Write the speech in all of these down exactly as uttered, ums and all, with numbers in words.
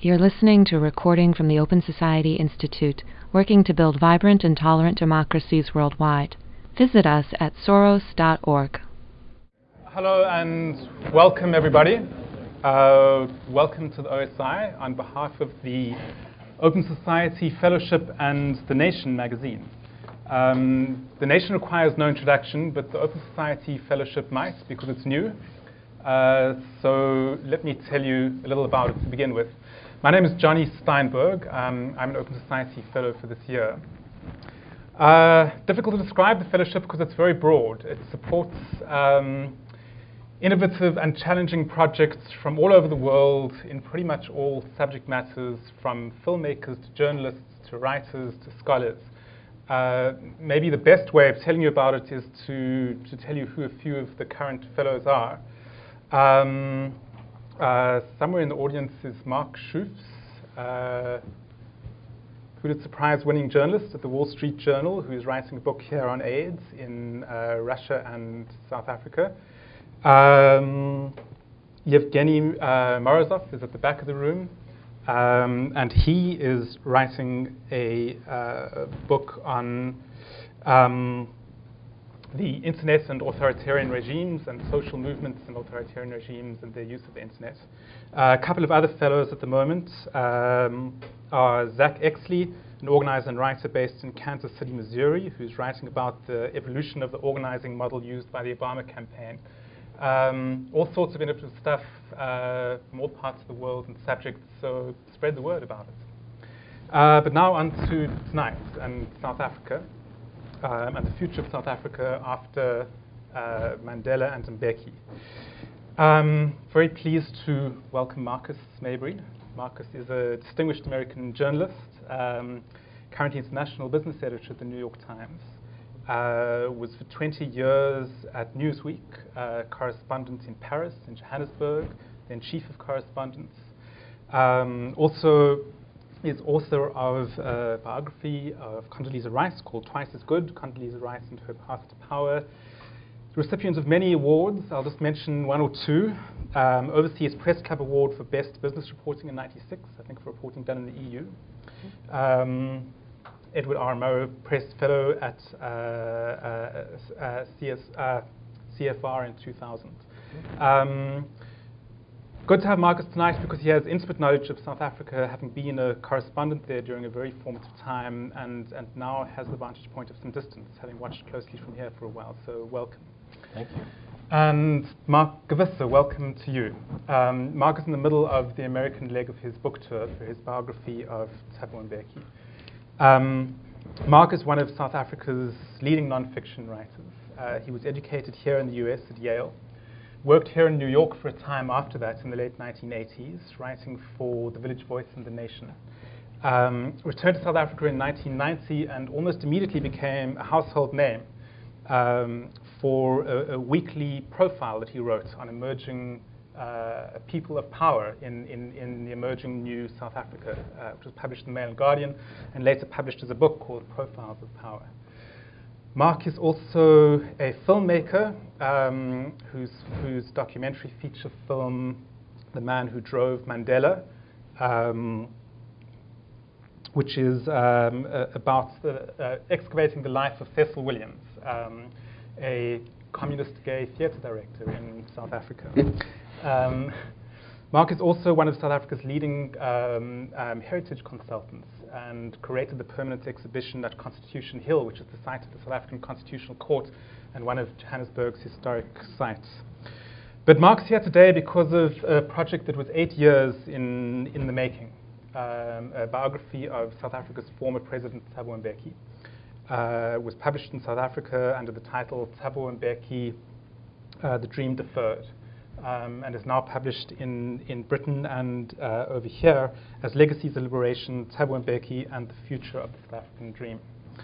You're listening to a recording from the Open Society Institute, working to build vibrant and tolerant democracies worldwide. Visit us at soros dot org. Hello and welcome, everybody. Uh, welcome to the O S I on behalf of the Open Society Fellowship and The Nation magazine. Um, the Nation requires no introduction, but the Open Society Fellowship might because it's new. Uh, so let me tell you a little about it to begin with. My name is Johnny Steinberg. Um, I'm an Open Society Fellow for this year. Uh, difficult to describe the fellowship because it's very broad. It supports um, innovative and challenging projects from all over the world in pretty much all subject matters, from filmmakers to journalists to writers to scholars. Uh, maybe the best way of telling you about it is to, to tell you who a few of the current fellows are. Um, uh, somewhere in the audience is Mark Schoofs, uh, Pulitzer Prize-winning journalist at the Wall Street Journal, who is writing a book here on AIDS in uh, Russia and South Africa. Um, Yevgeny uh, Morozov is at the back of the room, um, and he is writing a uh, book on um, the internet and authoritarian regimes and social movements and authoritarian regimes and their use of the internet. Uh, a couple of other fellows at the moment um, are Zach Exley, an organizer and writer based in Kansas City, Missouri, who's writing about the evolution of the organizing model used by the Obama campaign. Um, all sorts of innovative stuff uh, from all parts of the world and subjects, so spread the word about it. Uh, but now on to tonight and South Africa. Um, and the future of South Africa after uh, Mandela and Mbeki. Um, very pleased to welcome Marcus Mabry. Marcus is a distinguished American journalist, um, currently international business editor at the New York Times. Uh, was for twenty years at Newsweek, uh, correspondent in Paris, in Johannesburg, then chief of correspondence. Um, also is author of a biography of Condoleezza Rice called Twice as Good, Condoleezza Rice and Her Path to Power. Recipient of many awards, I'll just mention one or two. Um, Overseas Press Club Award for Best Business Reporting in ninety-six, I think for reporting done in the E U. Um, Edward R. Murrow Press Fellow at uh, uh, uh, C S, uh, C F R in two thousand. Um, Good to have Marcus tonight because he has intimate knowledge of South Africa, having been a correspondent there during a very formative time, and, and now has the vantage point of some distance, having watched closely from here for a while. So welcome. Thank you. And Mark Gewisser, welcome to you. Um, Mark is in the middle of the American leg of his book tour for his biography of Thabo Mbeki. Um, Mark is one of South Africa's leading non-fiction writers. Uh, he was educated here in the U S at Yale. Worked here in New York for a time after that in the late nineteen eighties, writing for The Village Voice and The Nation. Um, returned to South Africa in nineteen ninety and almost immediately became a household name um, for a, a weekly profile that he wrote on emerging uh, people of power in, in, in the emerging new South Africa, uh, which was published in the Mail and Guardian and later published as a book called Profiles of Power. Mark is also a filmmaker um, whose, whose documentary feature film, The Man Who Drove Mandela, um, which is um, uh, about the, uh, excavating the life of Cecil Williams, um, a communist gay theatre director in South Africa. Um, Mark is also one of South Africa's leading um, um, heritage consultants and curated the permanent exhibition at Constitution Hill, which is the site of the South African Constitutional Court and one of Johannesburg's historic sites. But Mark's here today because of a project that was eight years in, in the making, um, a biography of South Africa's former president, Thabo Mbeki. Uh, was published in South Africa under the title Thabo Mbeki, uh, The Dream Deferred. Um, and is now published in, in Britain and uh, over here as Legacies of Liberation, Thabo Mbeki, and the Future of the South African Dream.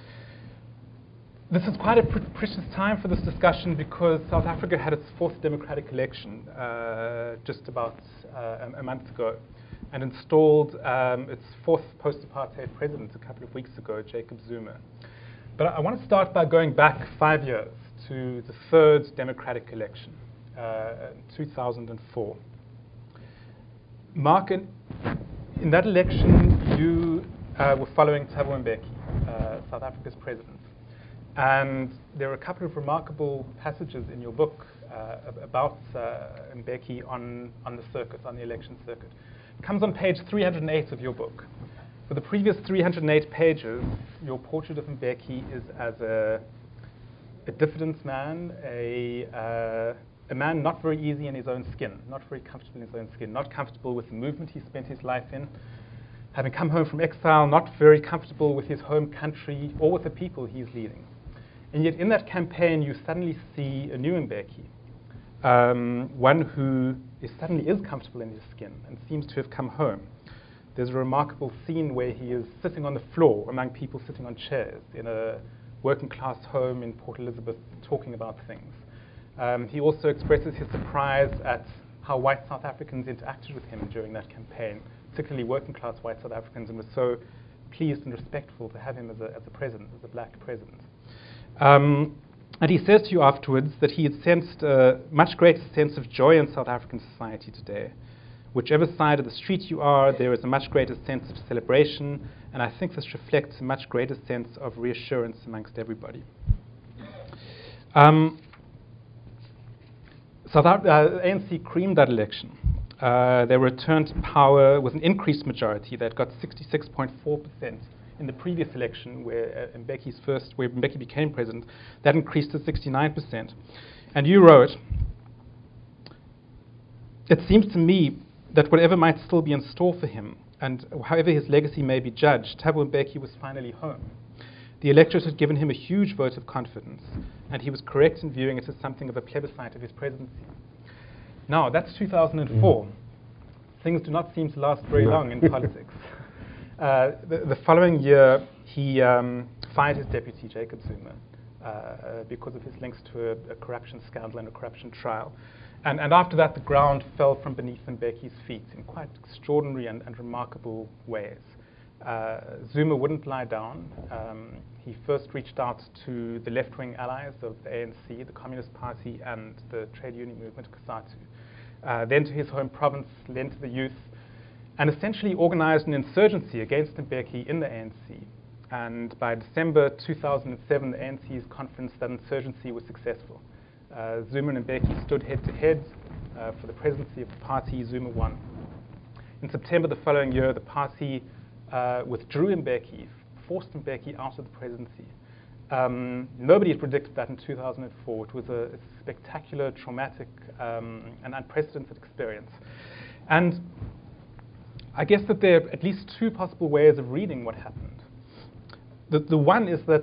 This is quite a pr precious time for this discussion because South Africa had its fourth democratic election uh, just about uh, a, a month ago and installed um, its fourth post-apartheid president a couple of weeks ago, Jacob Zuma. But I, I want to start by going back five years to the third democratic election. Uh, two thousand four. Mark and in that election, you uh, were following Thabo Mbeki, uh, South Africa's president. And there are a couple of remarkable passages in your book uh, about uh, Mbeki on, on the circuit, on the election circuit. It comes on page three hundred eight of your book. For the previous three hundred eight pages, your portrait of Mbeki is as a, a diffident man, a, uh, a man not very easy in his own skin, not very comfortable in his own skin, not comfortable with the movement he spent his life in, having come home from exile, not very comfortable with his home country or with the people he's leading. And yet in that campaign, you suddenly see a new Mbeki, um, one who is suddenly is comfortable in his skin and seems to have come home. There's a remarkable scene where he is sitting on the floor among people sitting on chairs in a working class home in Port Elizabeth talking about things. Um, he also expresses his surprise at how white South Africans interacted with him during that campaign, particularly working class white South Africans, and was so pleased and respectful to have him as a, as a president, as a black president. Um, and he says to you afterwards that he had sensed a much greater sense of joy in South African society today. Whichever side of the street you are, there is a much greater sense of celebration, and I think this reflects a much greater sense of reassurance amongst everybody. Um, South Af- uh, A N C creamed that election. Uh, they returned to power with an increased majority that got sixty-six point four percent. In the previous election, where uh, Mbeki's first, where Mbeki became president, that increased to sixty-nine percent. And you wrote, "It seems to me that whatever might still be in store for him, and however his legacy may be judged, Thabo Mbeki was finally home. The electorate had given him a huge vote of confidence, and he was correct in viewing it as something of a plebiscite of his presidency." Now, that's two thousand four. Mm. Things do not seem to last very no. long in politics. Uh, the, the following year, he um, fired his deputy, Jacob Zuma, uh, because of his links to a, a corruption scandal and a corruption trial. And, and after that, the ground fell from beneath Mbeki's feet in quite extraordinary and, and remarkable ways. Uh, Zuma wouldn't lie down. Um, he first reached out to the left-wing allies of the A N C, the Communist Party, and the trade union movement, COSATU. Uh, then to his home province, then to the youth, and essentially organized an insurgency against Mbeki in the A N C. And by December two thousand seven, the A N C's conference, that insurgency was successful. Uh, Zuma and Mbeki stood head-to-head uh, for the presidency of the party. Zuma won. In September the following year, the party uh, withdrew Mbeki, forced Mbeki out of the presidency. Um, nobody had predicted that in two thousand four. It was a, a spectacular, traumatic, um, and unprecedented experience. And I guess that there are at least two possible ways of reading what happened. The, the one is that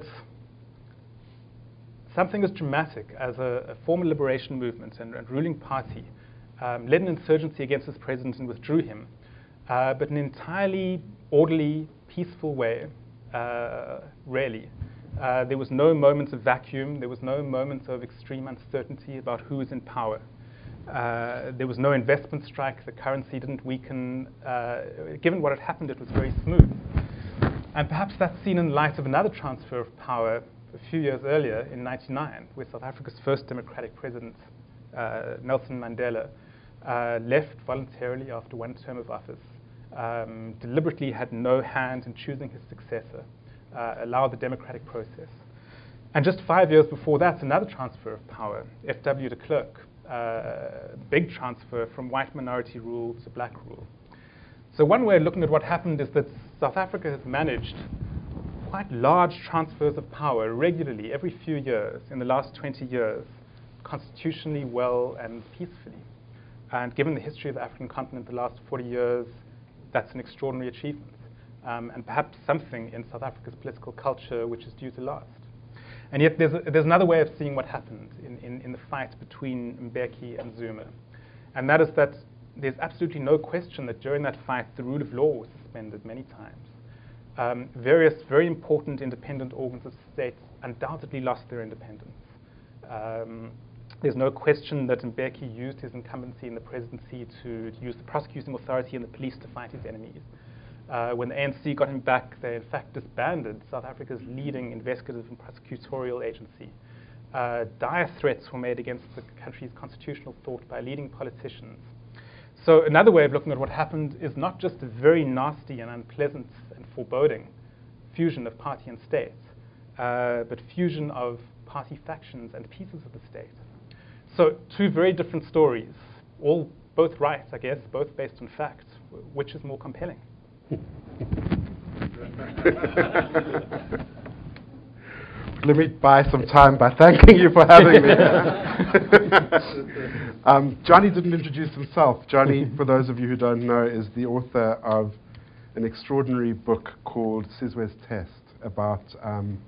something as dramatic as a, a former liberation movement and, and ruling party um, led an insurgency against his president and withdrew him, uh, but in an entirely orderly, peaceful way, uh, rarely. Uh, there was no moment of vacuum. There was no moment of extreme uncertainty about who is in power. Uh, there was no investment strike. The currency didn't weaken. Uh, given what had happened, it was very smooth. And perhaps that's seen in light of another transfer of power a few years earlier in ninety-nine, where South Africa's first democratic president, uh, Nelson Mandela, uh, left voluntarily after one term of office, um, deliberately had no hand in choosing his successor, uh, allowed the democratic process. And just five years before that, another transfer of power, F W de Klerk, uh, big transfer from white minority rule to black rule. So one way of looking at what happened is that South Africa has managed quite large transfers of power regularly every few years in the last twenty years, constitutionally well and peacefully. And given the history of the African continent the last forty years, that's an extraordinary achievement, um, and perhaps something in South Africa's political culture which is due to last. And yet there's, a, there's another way of seeing what happened in, in, in the fight between Mbeki and Zuma, and that is that there's absolutely no question that during that fight the rule of law was suspended many times. Um, various very important independent organs of state undoubtedly lost their independence. Um, there's no question that Mbeki used his incumbency in the presidency to, to use the prosecuting authority and the police to fight his enemies. Uh, when the A N C got him back, they in fact disbanded South Africa's leading investigative and prosecutorial agency. Uh, dire threats were made against the country's constitutional thought by leading politicians. So another way of looking at what happened is not just a very nasty and unpleasant and foreboding fusion of party and state, uh, but fusion of party factions and pieces of the state. So two very different stories, all both right, I guess, both based on fact. Which is more compelling? Let me buy some time by thanking you for having me. um, Johnny didn't introduce himself. Johnny, for those of you who don't know, is the author of an extraordinary book called Sizwe's Test about um,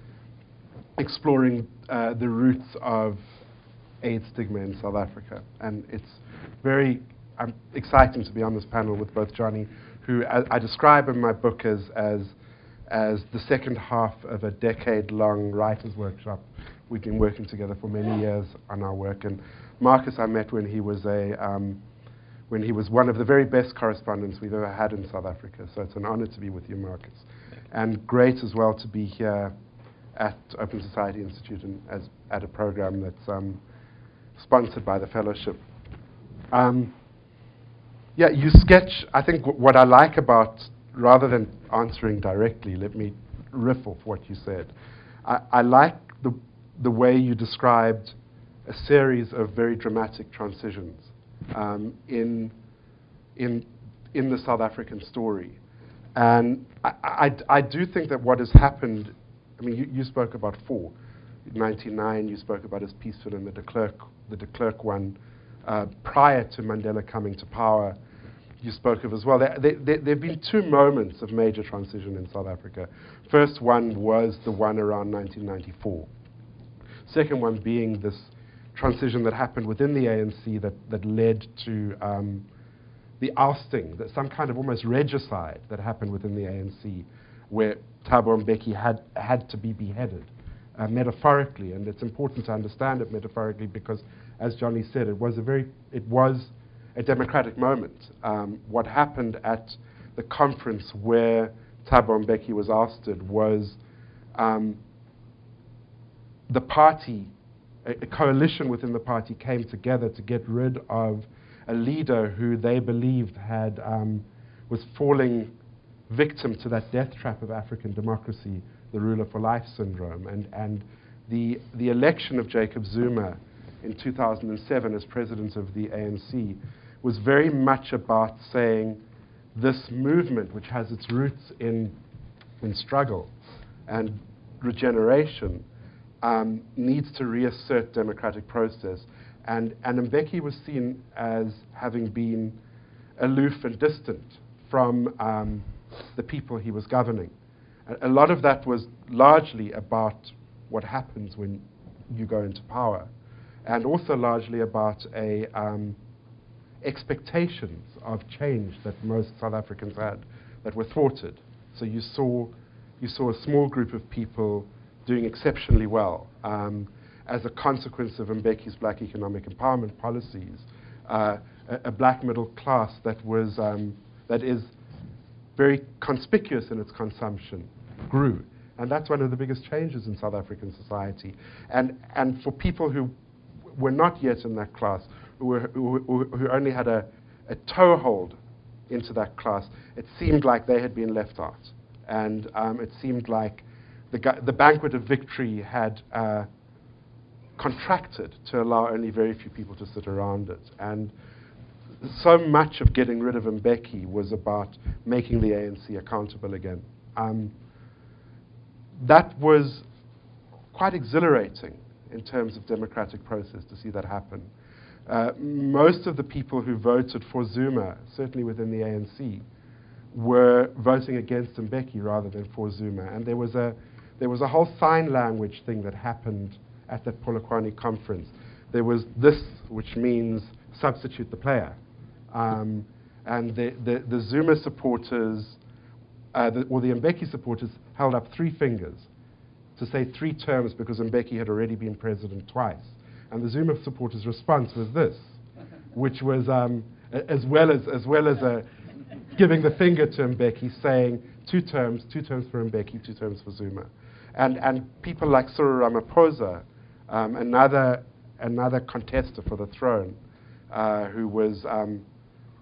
exploring uh, the roots of AIDS stigma in South Africa. And it's very um, exciting to be on this panel with both Johnny, who I, I describe in my book as, as as the second half of a decade-long writers' workshop. We've been working together for many years on our work. And Marcus I met when he was a um, when he was one of the very best correspondents we've ever had in South Africa. So it's an honor to be with you, Marcus. And great as well to be here at Open Society Institute and as at a program that's um, sponsored by the fellowship. Um, yeah, you sketch, I think w- what I like about, rather than answering directly, let me riff off what you said. I, I like the, the way you described a series of very dramatic transitions um, in, in, in the South African story. And I, I, I do think that what has happened, I mean, you, you spoke about four. In ninety-nine, you spoke about as peaceful in the de Klerk, the de Klerk one. Uh, prior to Mandela coming to power, you spoke of as well. There, there, there, there have been two moments of major transition in South Africa. First one was the one around nineteen ninety-four. Second one being this transition that happened within the A N C that, that led to um, the ousting, that some kind of almost regicide that happened within the A N C, where Thabo Mbeki had, had to be beheaded, uh, metaphorically. And it's important to understand it metaphorically because, as Johnny said, it was a very, it was a democratic moment. Um, what happened at the conference where Thabo Mbeki was ousted was um, the party, a, a coalition within the party came together to get rid of a leader who they believed had um, was falling victim to that death trap of African democracy, the ruler for life syndrome. And, and the, the election of Jacob Zuma in two thousand seven as president of the A N C was very much about saying this movement, which has its roots in, in struggle and regeneration, um, needs to reassert democratic process. And, and Mbeki was seen as having been aloof and distant from um, the people he was governing. A, a lot of that was largely about what happens when you go into power, and also largely about a um, expectations of change that most South Africans had that were thwarted. So you saw, you saw a small group of people doing exceptionally well um, as a consequence of Mbeki's black economic empowerment policies, uh, a, a black middle class that was um, that is very conspicuous in its consumption grew. And that's one of the biggest changes in South African society. And, and for people who were not yet in that class, who, were, who, who, who only had a, a toehold into that class, it seemed like they had been left out. And um, it seemed like the, gu- the banquet of victory had uh, contracted to allow only very few people to sit around it. And so much of getting rid of Mbeki was about making the A N C accountable again. Um, that was quite exhilarating in terms of democratic process to see that happen. Uh, most of the people who voted for Zuma, certainly within the A N C, were voting against Mbeki rather than for Zuma. And there was a there was a whole sign language thing that happened at that Polokwane conference. There was this, which means substitute the player. Um, and the, the, the Zuma supporters, uh, the, or the Mbeki supporters, held up three fingers to say three terms because Mbeki had already been president twice. And the Zuma supporters' response was this, which was, um, a, as well as, as, well as a, giving the finger to Mbeki, saying two terms, two terms for Mbeki, two terms for Zuma. And, and people like Cyril Ramaphosa, um, another, another contester for the throne, uh, who was um,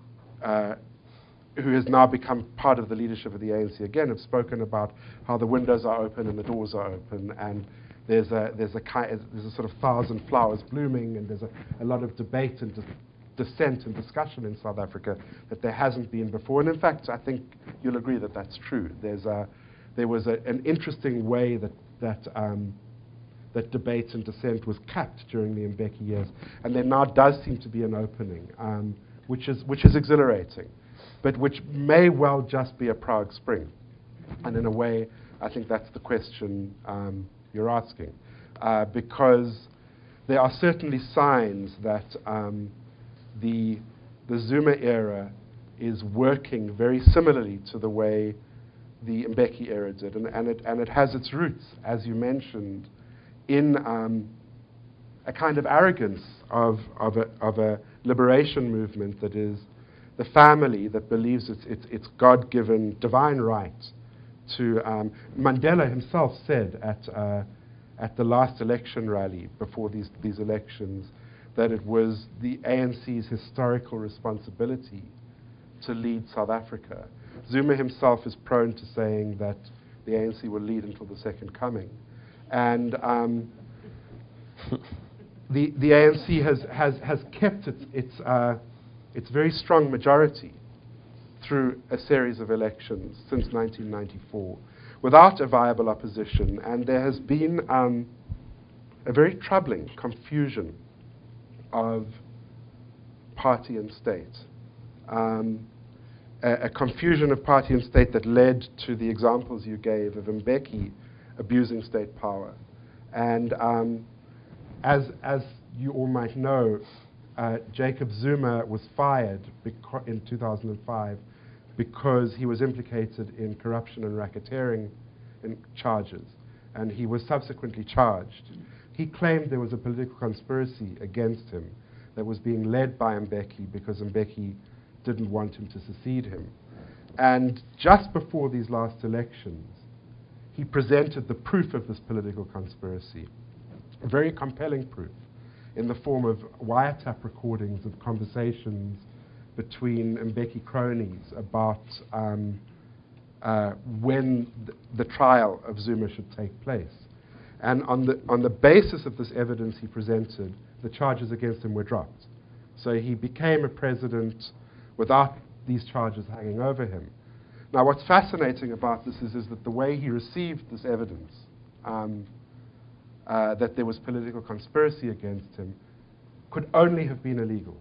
uh, who has now become part of the leadership of the A N C again, have spoken about how the windows are open and the doors are open, and there's a there's a ki- there's a sort of thousand flowers blooming, and there's a, a lot of debate and dis- dissent and discussion in South Africa that there hasn't been before. And in fact, I think you'll agree that that's true. There's a there was a, an interesting way that that um, that debate and dissent was capped during the Mbeki years, and there now does seem to be an opening, um, which is which is exhilarating, but which may well just be a Prague Spring. And in a way, I think that's the question um, you're asking, uh, because there are certainly signs that um, the the Zuma era is working very similarly to the way the Mbeki era did, and, and it and it has its roots, as you mentioned, in um, a kind of arrogance of of a, of a liberation movement that is the family that believes it's it's, it's God-given divine right to. Um, Mandela himself said at uh, at the last election rally before these these elections that it was the A N C's historical responsibility to lead South Africa. Zuma himself is prone to saying that the A N C will lead until the second coming. And um, the, the A N C has, has, has kept its, its, uh, its very strong majority through a series of elections since nineteen ninety-four without a viable opposition. And there has been um, a very troubling confusion of party and state. Um, a, a confusion of party and state that led to the examples you gave of Mbeki abusing state power. And um, as, as you all might know, uh, Jacob Zuma was fired beco- in two thousand five because he was implicated in corruption and racketeering in charges, and he was subsequently charged. He claimed there was a political conspiracy against him that was being led by Mbeki because Mbeki didn't want him to succeed him. And just before these last elections, he presented the proof of this political conspiracy, a very compelling proof, in the form of wiretap recordings of conversations between Mbeki cronies about um, uh, when th- the trial of Zuma should take place. And on the, on the basis of this evidence he presented, the charges against him were dropped. So he became a president without these charges hanging over him. Now, what's fascinating about this is, is that the way he received this evidence, um, uh, that there was political conspiracy against him, could only have been illegal.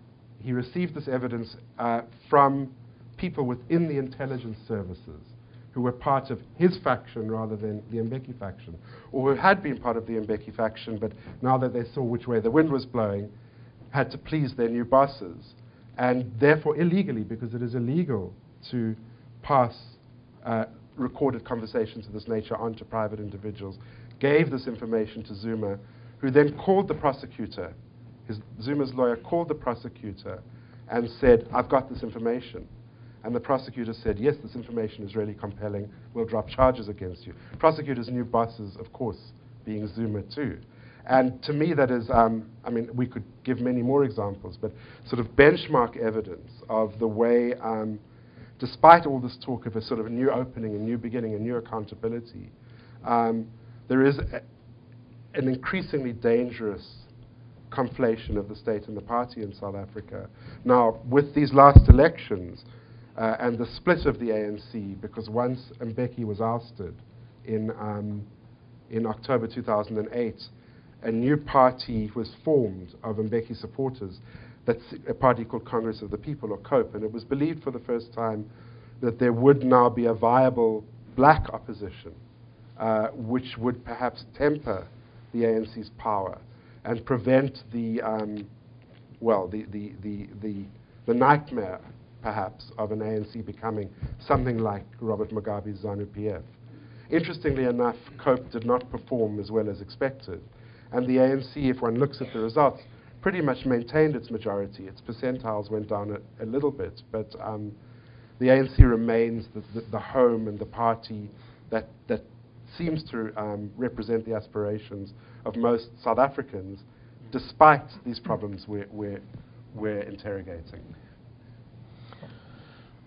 He received this evidence uh, from people within the intelligence services who were part of his faction rather than the Mbeki faction, or who had been part of the Mbeki faction, but now that they saw which way the wind was blowing, had to please their new bosses, and therefore illegally, because it is illegal to pass uh, recorded conversations of this nature onto private individuals, gave this information to Zuma, who then called the prosecutor. His, Zuma's lawyer called the prosecutor and said, "I've got this information." And the prosecutor said, "Yes, this information is really compelling. We'll drop charges against you." Prosecutors knew bosses, of course, being Zuma too. And to me, that is, um, I mean, we could give many more examples, but sort of benchmark evidence of the way, um, despite all this talk of a sort of a new opening, a new beginning, a new accountability, um, there is a, an increasingly dangerous conflation of the state and the party in South Africa. Now, with these last elections, Uh, and the split of the A N C, because once Mbeki was ousted in, um, in October two thousand eight, a new party was formed of Mbeki supporters, that's a party called Congress of the People, or COPE, and it was believed for the first time that there would now be a viable black opposition, uh, which would perhaps temper the A N C's power and prevent the, um, well, the, the, the, the, the nightmare perhaps, of an A N C becoming something like Robert Mugabe's ZANU-P F. Interestingly enough, COPE did not perform as well as expected. And the A N C, if one looks at the results, pretty much maintained its majority. Its percentiles went down a, a little bit, but um, the A N C remains the, the, the home and the party that, that seems to um, represent the aspirations of most South Africans, despite these problems we're, we're, we're interrogating.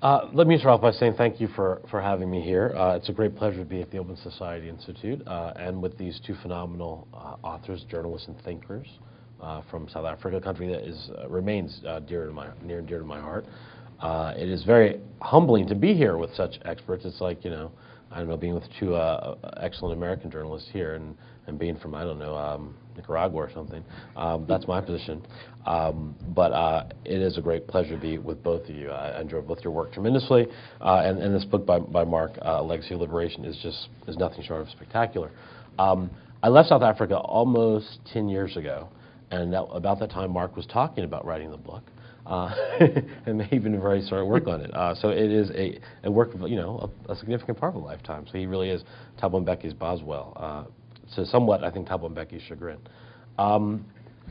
Uh, let me start off by saying thank you for, for having me here. Uh, it's a great pleasure to be at the Open Society Institute uh, and with these two phenomenal uh, authors, journalists, and thinkers uh, from South Africa, a country that is uh, remains uh, dear to my near and dear to my heart. Uh, it is very humbling to be here with such experts. It's like, you know, I don't know, being with two uh, excellent American journalists here and, and being from, I don't know, um, Nicaragua or something. Um, that's my position. Um, but uh, it is a great pleasure to be with both of you. I enjoy both your work tremendously. Uh, and, and this book by, by Mark, uh, Legacy of Liberation, is just is nothing short of spectacular. Um, I left South Africa almost ten years ago. And that, about that time, Mark was talking about writing the book. Uh, and may even already started work on it. Uh, so it is a, a work of, you know, a, a significant part of a lifetime. So he really is Thabo Mbeki's Boswell. Uh, so somewhat, I think, Thabo Mbeki's chagrin. Um,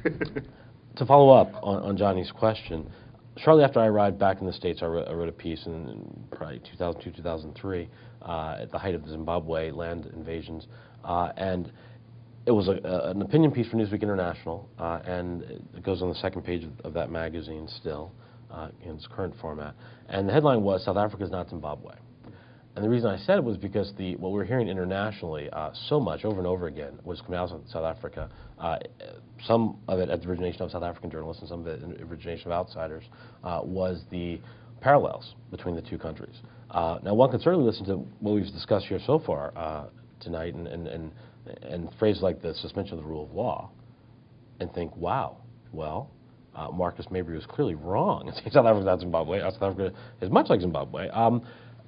to follow up on, on Johnny's question, shortly after I arrived back in the States, I wrote, I wrote a piece in, in probably two thousand two, two thousand three, uh, at the height of the Zimbabwe land invasions, uh, and it was a, a, an opinion piece for Newsweek International, uh, and it goes on the second page of, of that magazine still, uh, in its current format. And the headline was, "South Africa is not Zimbabwe." And the reason I said it was because the what we were hearing internationally uh, so much over and over again was coming out of South Africa, uh, some of it at the origination of South African journalists and some of it at the origination of outsiders, uh, was the parallels between the two countries. Uh, now, one can certainly listen to what we've discussed here so far uh, tonight and, and, and and phrases like the suspension of the rule of law, and think, wow, well, uh, Marcus Mabry was clearly wrong. South Africa is not Zimbabwe. South Africa is much like Zimbabwe. Um,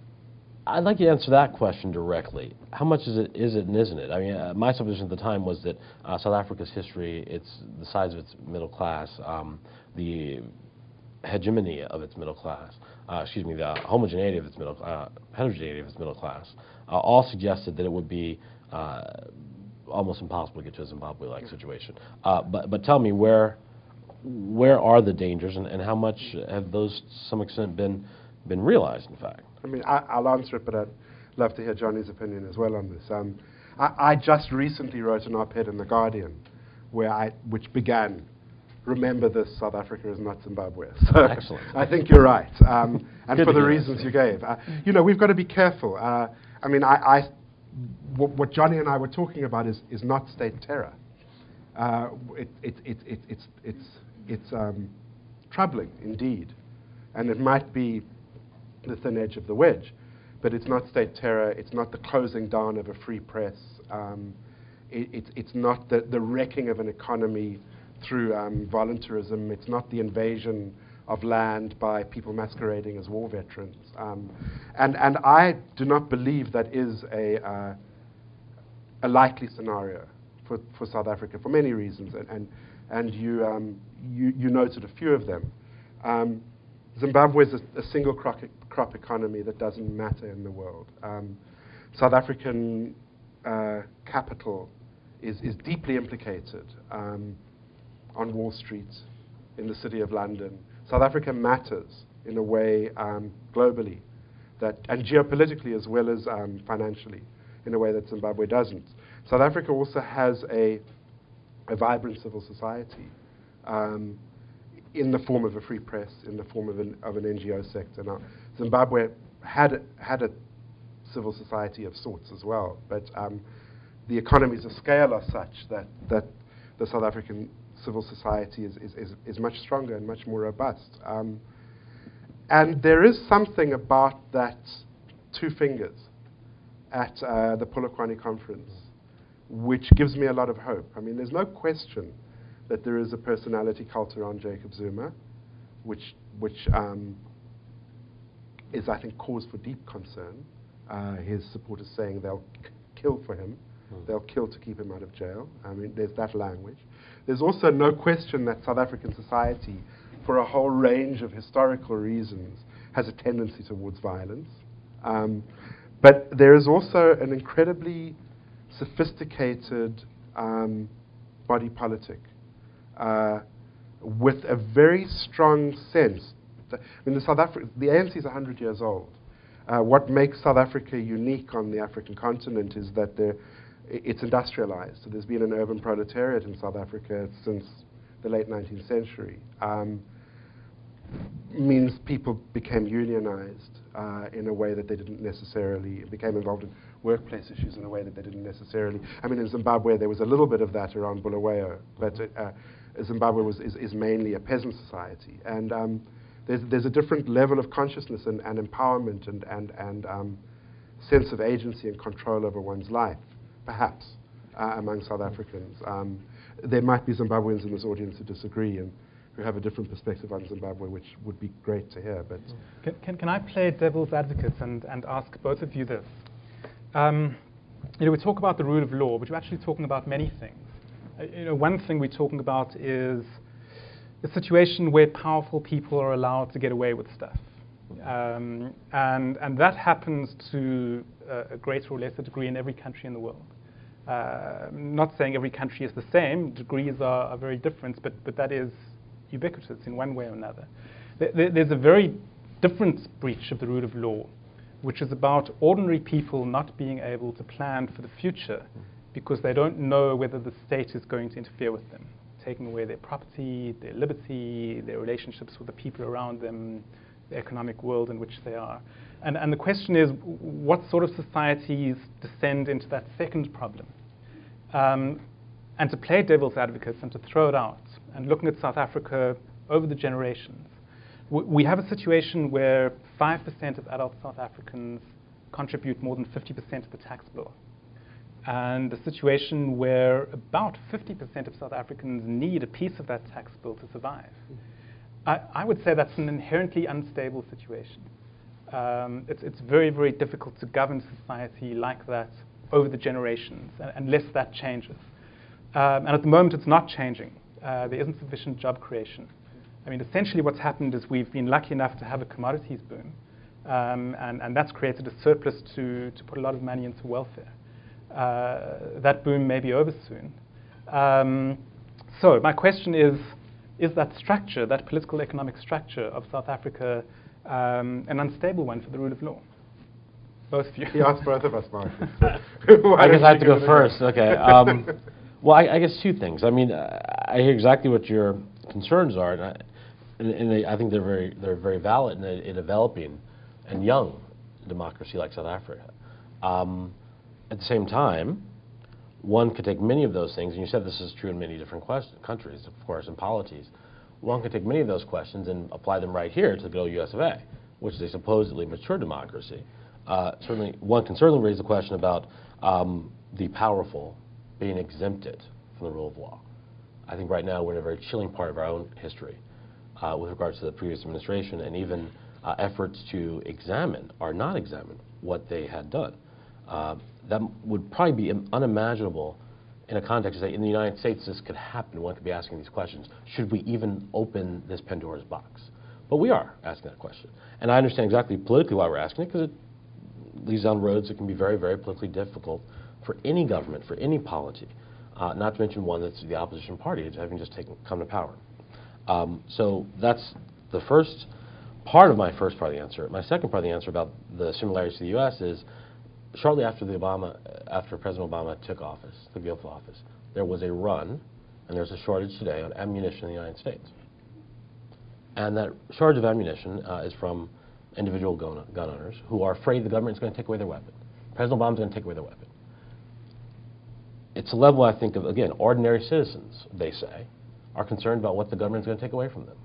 I'd like you to answer that question directly. How much is it, is it and isn't it? I mean, uh, my supposition at the time was that uh, South Africa's history, it's the size of its middle class, um, the hegemony of its middle class, uh, excuse me, the homogeneity of its middle, uh, heterogeneity of its middle class, uh, all suggested that it would be uh, almost impossible to get to a Zimbabwe-like situation. Uh, but but tell me, where where are the dangers, and, and how much have those, to some extent, been been realized? In fact, I mean, I, I'll answer it, but I'd love to hear Johnny's opinion as well on this. Um, I, I just recently wrote an op-ed in the Guardian, where I which began, "Remember this: South Africa is not Zimbabwe." So excellent. I think you're right, um, and Good for to the hear. reasons you gave. Uh, you know, we've got to be careful. Uh, I mean, I. I What, what Johnny and I were talking about is, is not state terror. Uh, it, it, it, it, it's it's, it's um, troubling indeed, and it might be the thin edge of the wedge, but it's not state terror. It's not the closing down of a free press. Um, it, it, it's not the, the wrecking of an economy through um, voluntarism. It's not the invasion of land by people masquerading as war veterans. Um, and, and I do not believe that is a, uh, a likely scenario for, for South Africa for many reasons, and, and, and you, um, you, you noted a few of them. Um, Zimbabwe is a, a single crop, crop economy that doesn't matter in the world. Um, South African uh, capital is, is deeply implicated um, on Wall Street, in the City of London. South Africa matters in a way um, globally, that, and geopolitically as well as um, financially, in a way that Zimbabwe doesn't. South Africa also has a, a vibrant civil society um, in the form of a free press, in the form of an, of an N G O sector. Now, Zimbabwe had, had a civil society of sorts as well, but um, the economies of scale are such that, that the South African civil society is, is, is, is much stronger and much more robust. Um, and there is something about that two fingers at uh, the Polokwane conference which gives me a lot of hope. I mean, there's no question that there is a personality cult around Jacob Zuma, which, which um, is, I think, cause for deep concern. Uh, his supporters saying they'll k- kill for him. Mm. They'll kill to keep him out of jail. I mean, there's that language. There's also no question that South African society, for a whole range of historical reasons, has a tendency towards violence. Um, but there is also an incredibly sophisticated um, body politic uh, with a very strong sense. That, I mean, the, South Afri- the A N C is one hundred years old. Uh, what makes South Africa unique on the African continent is that there it's industrialized. So there's been an urban proletariat in South Africa since the late nineteenth century. Um, means people became unionized uh, in a way that they didn't necessarily, became involved in workplace issues in a way that they didn't necessarily. I mean, in Zimbabwe, there was a little bit of that around Bulawayo, but uh, Zimbabwe was, is, is mainly a peasant society. And um, there's, there's a different level of consciousness and, and empowerment and, and, and um, sense of agency and control over one's life, perhaps, uh, among South Africans. Um, there might be Zimbabweans in this audience who disagree and who have a different perspective on Zimbabwe, which would be great to hear. But Can, can, can I play devil's advocate and, and ask both of you this? Um, you know, we talk about the rule of law, but we're actually talking about many things. Uh, you know, one thing we're talking about is a situation where powerful people are allowed to get away with stuff. Um, and, and that happens to uh, a greater or lesser degree in every country in the world. Uh, I'm not saying every country is the same, degrees are, are very different, but, but that is ubiquitous in one way or another. There, there's a very different breach of the rule of law, which is about ordinary people not being able to plan for the future because they don't know whether the state is going to interfere with them, taking away their property, their liberty, their relationships with the people around them, the economic world in which they are. And, and the question is, what sort of societies descend into that second problem? Um, and to play devil's advocate and to throw it out, and looking at South Africa over the generations, w we have a situation where five percent of adult South Africans contribute more than fifty percent of the tax bill. And a situation where about fifty percent of South Africans need a piece of that tax bill to survive. I, I would say that's an inherently unstable situation. Um, it's, it's very, very difficult to govern society like that over the generations, uh, unless that changes. Um, and at the moment, it's not changing. Uh, there isn't sufficient job creation. I mean, essentially what's happened is we've been lucky enough to have a commodities boom, um, and, and that's created a surplus to, to put a lot of money into welfare. Uh, that boom may be over soon. Um, so my question is, is that structure, that political economic structure of South Africa, um, an unstable one for the rule of law? Both of you. he asked both of us, Marcus. I guess I have to go first. Okay. Um, well, I, I guess two things. I mean, uh, I hear exactly what your concerns are, and I, and, and they, I think they're very, they're very valid in a, in a developing and young democracy like South Africa. Um, at the same time, one could take many of those things, and you said this is true in many different question, countries, of course, and polities. One could take many of those questions and apply them right here to the good old U S of A, which is a supposedly mature democracy. Uh, certainly, one can certainly raise the question about um, the powerful being exempted from the rule of law. I think right now we're in a very chilling part of our own history uh, with regards to the previous administration, and even uh, efforts to examine or not examine what they had done. Uh, that would probably be unimaginable in a context that in the United States this could happen. One could be asking these questions. Should we even open this Pandora's box? But we are asking that question. And I understand exactly politically why we're asking it, because it leads down roads that can be very, very politically difficult for any government, for any polity, uh, not to mention one that's the opposition party, having just taken, come to power. Um, so that's the first part of my first part of the answer. My second part of the answer about the similarities to the U S is shortly after the Obama, after President Obama took office, took the oath of office, there was a run, and there's a shortage today on ammunition in the United States. And that shortage of ammunition uh, is from individual gun, gun owners who are afraid the government is going to take away their weapon. President Obama is going to take away their weapon. It's a level, I think, of, again, ordinary citizens, they say, are concerned about what the government is going to take away from them.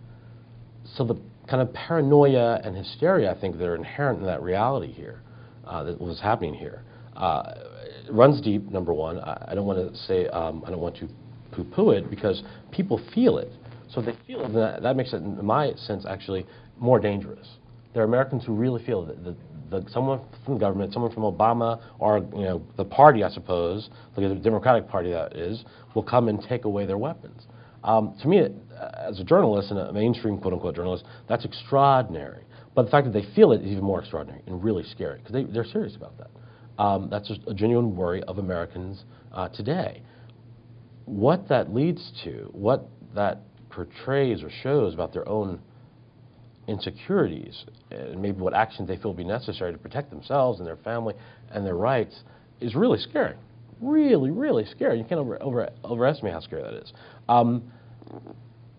So the kind of paranoia and hysteria, I think, that are inherent in that reality here, uh, that was happening here, uh, it runs deep, number one. I, I don't want to say, um, I don't want to poo-poo it, because people feel it. So they feel it, and that, that makes it, in my sense, actually more dangerous. There are Americans who really feel that the, the, someone from the government, someone from Obama, or you know, the party, I suppose, the Democratic Party that is, will come and take away their weapons. Um, to me, as a journalist, and a mainstream quote-unquote journalist, that's extraordinary. But the fact that they feel it is even more extraordinary and really scary, because they, they're serious about that. Um, that's just a genuine worry of Americans uh, today. What that leads to, what that portrays or shows about their own insecurities, and maybe what actions they feel will be necessary to protect themselves and their family and their rights, is really scary. Really, really scary. You can't over, over, overestimate how scary that is. Um,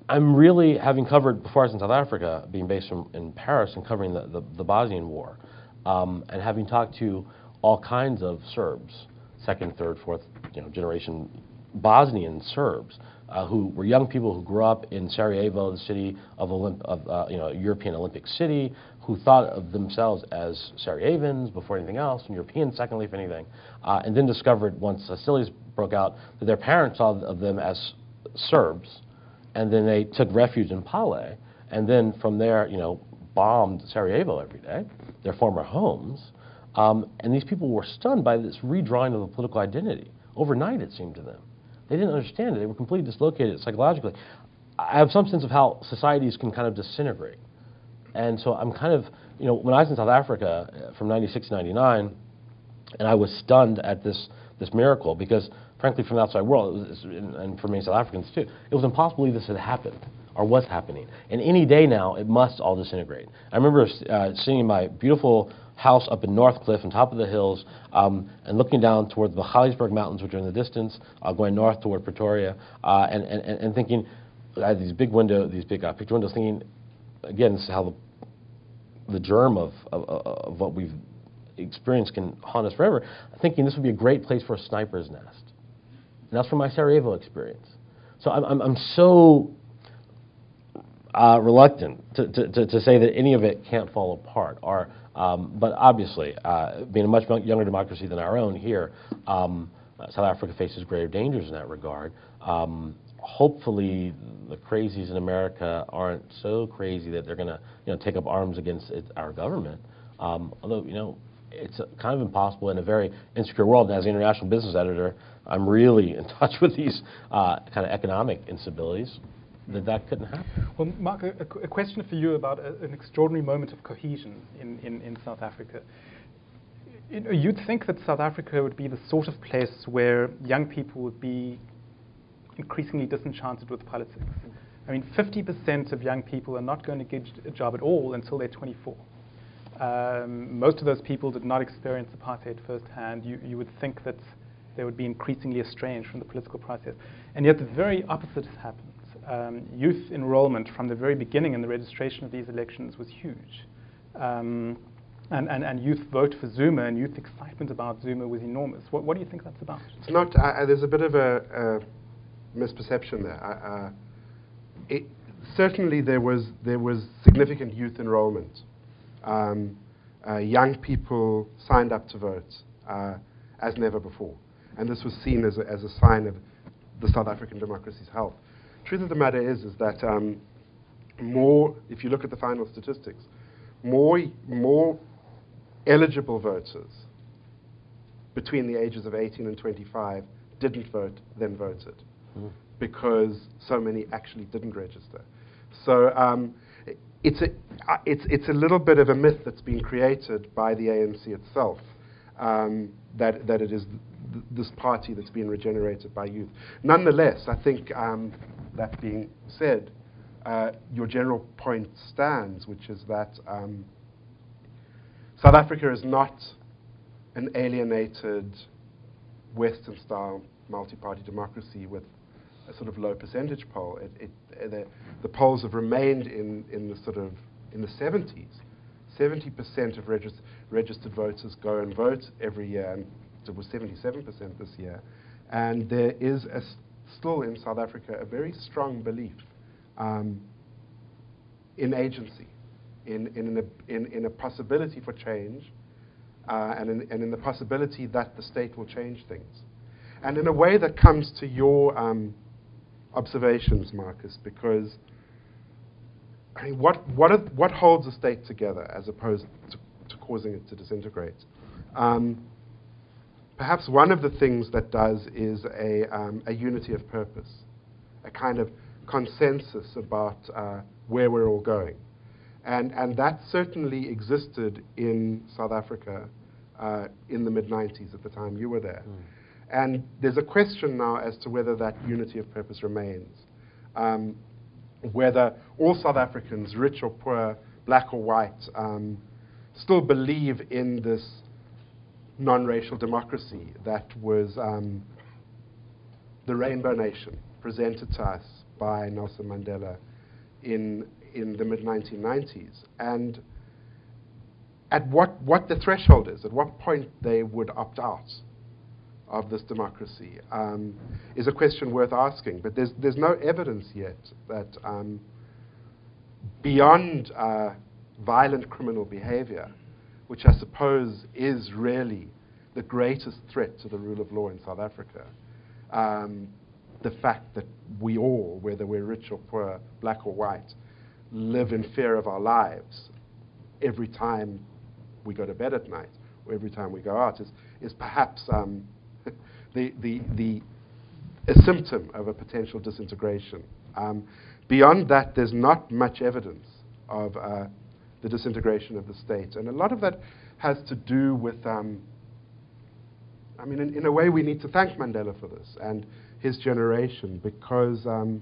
I'm really, having covered, before I was in South Africa, being based in, in Paris and covering the, the, the Bosnian War, um, and having talked to all kinds of Serbs, second, third, fourth you know, generation Bosnian Serbs, uh, who were young people who grew up in Sarajevo, the city of, Olymp- of uh, you know, European Olympic city, who thought of themselves as Sarajevans before anything else, and Europeans secondly, if anything, uh, and then discovered once hostilities broke out that their parents saw of them as Serbs, and then they took refuge in Pale, and then from there, you know, bombed Sarajevo every day, their former homes, um, and these people were stunned by this redrawing of the political identity. Overnight, it seemed to them. They didn't understand it. They were completely dislocated psychologically. I have some sense of how societies can kind of disintegrate. And so I'm kind of, you know, when I was in South Africa from ninety-six to ninety-nine, and I was stunned at this, this miracle because, frankly, from the outside world, it was, and for many South Africans too, it was impossible to believe this had happened or was happening. And any day now, it must all disintegrate. I remember uh, sitting in my beautiful house up in Northcliffe on top of the hills um, and looking down toward the Magaliesberg Mountains, which are in the distance, uh, going north toward Pretoria, uh, and, and, and thinking, I had these big window, these big uh, picture windows, thinking, again, this is how the, the germ of, of, of what we've experienced can haunt us forever, thinking this would be a great place for a sniper's nest. And that's from my Sarajevo experience. So I'm, I'm, I'm so uh, reluctant to, to, to, to say that any of it can't fall apart. Or, um, but obviously, uh, being a much younger democracy than our own here, um, South Africa faces greater dangers in that regard. Um, hopefully, the crazies in America aren't so crazy that they're going to, you know, take up arms against it, our government. Um, although, you know, it's kind of impossible in a very insecure world. And as an international business editor, I'm really in touch with these uh, kind of economic instabilities, that that couldn't happen. Well, Mark, a, a question for you about a, an extraordinary moment of cohesion in, in, in South Africa. You know, you'd think that South Africa would be the sort of place where young people would be increasingly disenchanted with politics. I mean, fifty percent of young people are not going to get a job at all until they're twenty-four. Um, most of those people did not experience apartheid firsthand. You, you would think that they would be increasingly estranged from the political process. And yet the very opposite has happened. Um, youth enrollment from the very beginning in the registration of these elections was huge. Um, and, and, and youth vote for Zuma and youth excitement about Zuma was enormous. What, what do you think that's about? It's not, uh, there's a bit of a, a misperception there. Uh, it, certainly there was, there was significant youth enrollment. Um, uh, young people signed up to vote uh, as never before. And this was seen as a, as a sign of the South African democracy's health. Truth of the matter is, is that um, more, if you look at the final statistics, more, more eligible voters between the ages of eighteen and twenty-five didn't vote than voted, mm. because so many actually didn't register. So um, it's, a, uh, it's, it's a little bit of a myth that's been created by the A N C itself, um, that, that it is th this party that's been regenerated by youth. Nonetheless, I think, um, that being said, uh, your general point stands, which is that um, South Africa is not an alienated Western-style multi-party democracy with a sort of low percentage poll. It, it, uh, the, the polls have remained in, in the sort of in the seventies. seventy percent of regis registered voters go and vote every year, and it was seventy-seven percent this year. And there is a still in South Africa a very strong belief um, in agency, in, in, a, in, in a possibility for change, uh, and, in, and in the possibility that the state will change things. And in a way that comes to your um, observations, Marcus, because I mean, what, what, are, what holds a state together as opposed to, to causing it to disintegrate? Um, Perhaps one of the things that does is a, um, a unity of purpose, a kind of consensus about uh, where we're all going. And, and that certainly existed in South Africa uh, in the mid nineties at the time you were there. Mm. And there's a question now as to whether that unity of purpose remains. Um, whether all South Africans, rich or poor, black or white, um, still believe in this non-racial democracy that was um, the Rainbow Nation presented to us by Nelson Mandela in in the mid nineteen nineties, and at what, what the threshold is, at what point they would opt out of this democracy, um, is a question worth asking. But there's, there's no evidence yet that um, beyond uh, violent criminal behavior, which I suppose is really the greatest threat to the rule of law in South Africa, um, the fact that we all, whether we're rich or poor, black or white, live in fear of our lives every time we go to bed at night, or every time we go out, is, is perhaps um, the, the, the, a symptom of a potential disintegration. Um, beyond that, there's not much evidence of uh, the disintegration of the state. And a lot of that has to do with, um, I mean, in, in a way, we need to thank Mandela for this and his generation, because um,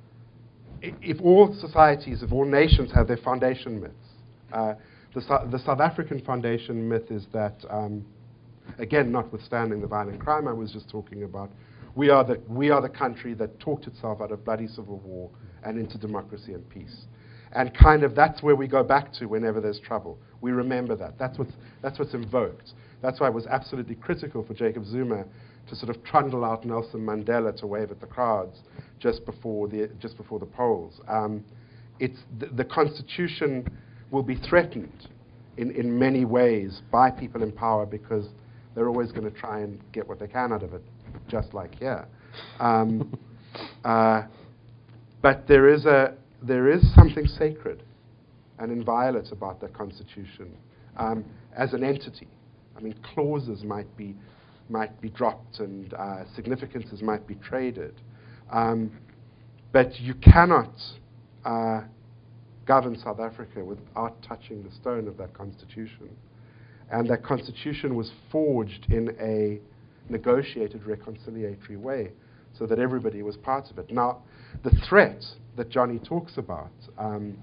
i- if all societies, if all nations have their foundation myths, uh, the, Su- the South African foundation myth is that, um, again, notwithstanding the violent crime I was just talking about, we are the, we are the country that talked itself out of bloody civil war and into democracy and peace. And kind of that's where we go back to whenever there's trouble. We remember that. That's what's, that's what's invoked. That's why it was absolutely critical for Jacob Zuma to sort of trundle out Nelson Mandela to wave at the crowds just before the, just before the polls. Um, it's the, the Constitution will be threatened in, in many ways by people in power, because they're always going to try and get what they can out of it, just like here. Um, uh, but there is, a, there is something sacred and inviolate about that Constitution um, as an entity. I mean, clauses might be, might be dropped and uh, significances might be traded. Um, but you cannot uh, govern South Africa without touching the stone of that Constitution. And that Constitution was forged in a negotiated, reconciliatory way so that everybody was part of it. Now, the threat that Johnny talks about um,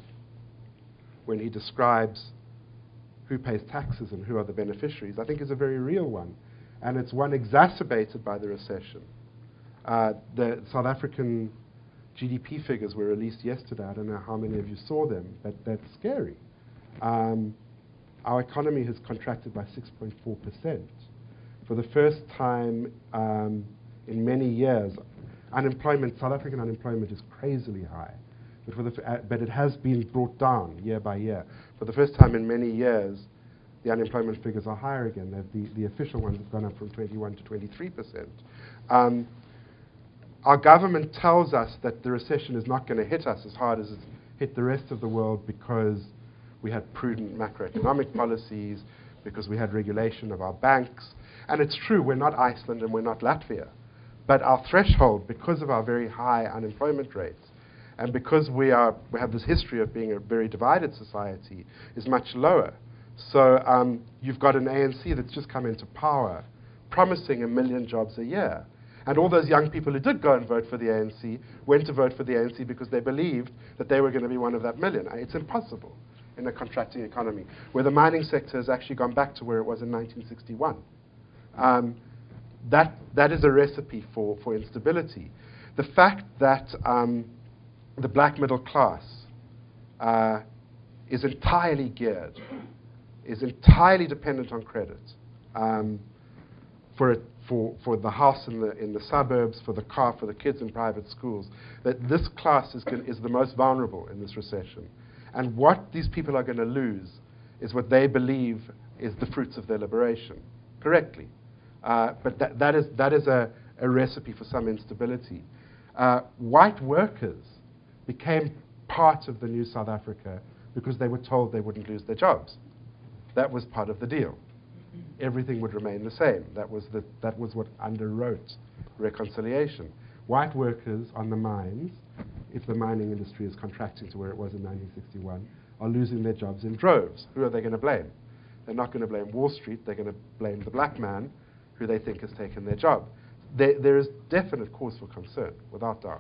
when he describes who pays taxes and who are the beneficiaries, I think is a very real one. And it's one exacerbated by the recession. Uh, the South African G D P figures were released yesterday. I don't know how many of you saw them, but that's scary. Um, our economy has contracted by six point four percent. For the first time um, in many years, unemployment, South African unemployment is crazily high, but, for the f- uh, but it has been brought down year by year. For the first time in many years, the unemployment figures are higher again. The, the, the official ones have gone up from twenty-one to twenty-three percent. Um, Our government tells us that the recession is not going to hit us as hard as it's hit the rest of the world because we had prudent macroeconomic policies, because we had regulation of our banks. And it's true, we're not Iceland and we're not Latvia. But our threshold, because of our very high unemployment rates, and because we, are, we have this history of being a very divided society, is much lower. So um, you've got an A N C that's just come into power, promising a million jobs a year. And all those young people who did go and vote for the A N C went to vote for the A N C because they believed that they were going to be one of that million. It's impossible in a contracting economy, where the mining sector has actually gone back to where it was in nineteen sixty-one. Um, that, that is a recipe for, for instability. The fact that um, the black middle class uh, is entirely geared, is entirely dependent on credit um, for it. For, for the house in the, in the suburbs, for the car, for the kids in private schools, that this class is, is the most vulnerable in this recession. And what these people are going to lose is what they believe is the fruits of their liberation, correctly. Uh, but that, that is, that is a, a recipe for some instability. Uh, white workers became part of the new South Africa because they were told they wouldn't lose their jobs. That was part of the deal. Everything would remain the same. That was, the, that was what underwrote reconciliation. White workers on the mines, if the mining industry is contracting to where it was in nineteen sixty-one, are losing their jobs in droves. Who are they going to blame? They're not going to blame Wall Street. They're going to blame the black man who they think has taken their job. There, there is definite cause for concern, without doubt.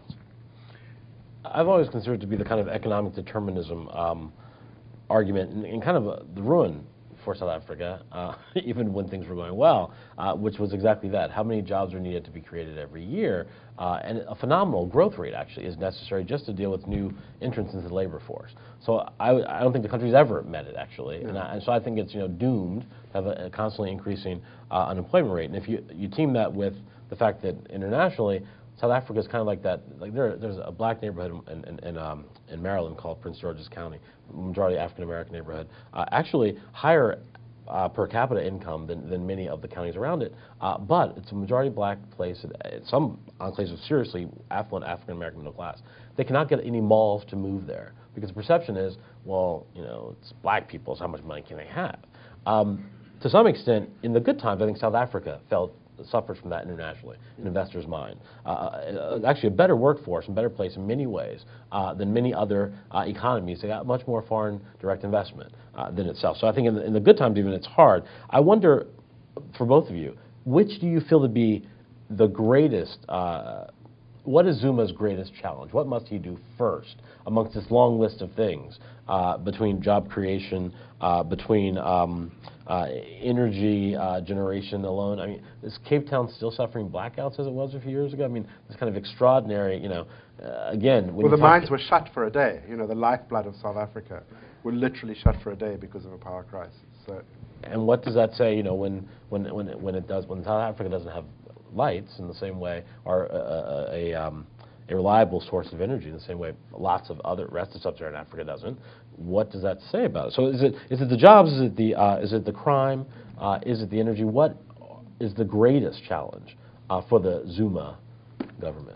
I've always considered it to be the kind of economic determinism um, argument and, and kind of uh, the ruin for South Africa, uh, even when things were going well, uh, which was exactly that. How many jobs are needed to be created every year? Uh, and a phenomenal growth rate, actually, is necessary just to deal with new entrants into the labor force. So I, I don't think the country's ever met it, actually. Yeah. And, I, and so I think it's, you know, doomed to have a, a constantly increasing uh, unemployment rate. And if you, you team that with the fact that internationally, South Africa is kind of like that. Like there, there's a black neighborhood in, in, in, um, in Maryland called Prince George's County, majority African American neighborhood. Uh, actually, higher uh, per capita income than, than many of the counties around it. Uh, but it's a majority black place. It, some enclaves are seriously affluent African American middle class. They cannot get any malls to move there because the perception is, well, you know, it's black people, so how much money can they have? Um, to some extent, in the good times, I think South Africa felt suffers from that internationally, in investors' mind. Uh, actually, a better workforce and better place in many ways uh, than many other uh, economies. They got much more foreign direct investment uh, than itself. So I think in the, in the good times, even it's hard. I wonder, for both of you, which do you feel to be the greatest? Uh, what is Zuma's greatest challenge? What must he do first amongst this long list of things uh, between job creation, uh, between um, uh, energy uh, generation alone? I mean, is Cape Town still suffering blackouts as it was a few years ago? I mean, this kind of extraordinary, you know, uh, again. When well, the mines were shut for a day. You know, the lifeblood of South Africa were literally shut for a day because of a power crisis. So. And what does that say, you know, when, when, when, it, when it does, when South Africa doesn't have lights in the same way, or a, a, a, um, a reliable source of energy in the same way lots of other rest of sub-Saharan Africa doesn't? What does that say about it? So is it is it the jobs? Is it the uh, is it the crime? Uh, is it the energy? What is the greatest challenge uh, for the Zuma government?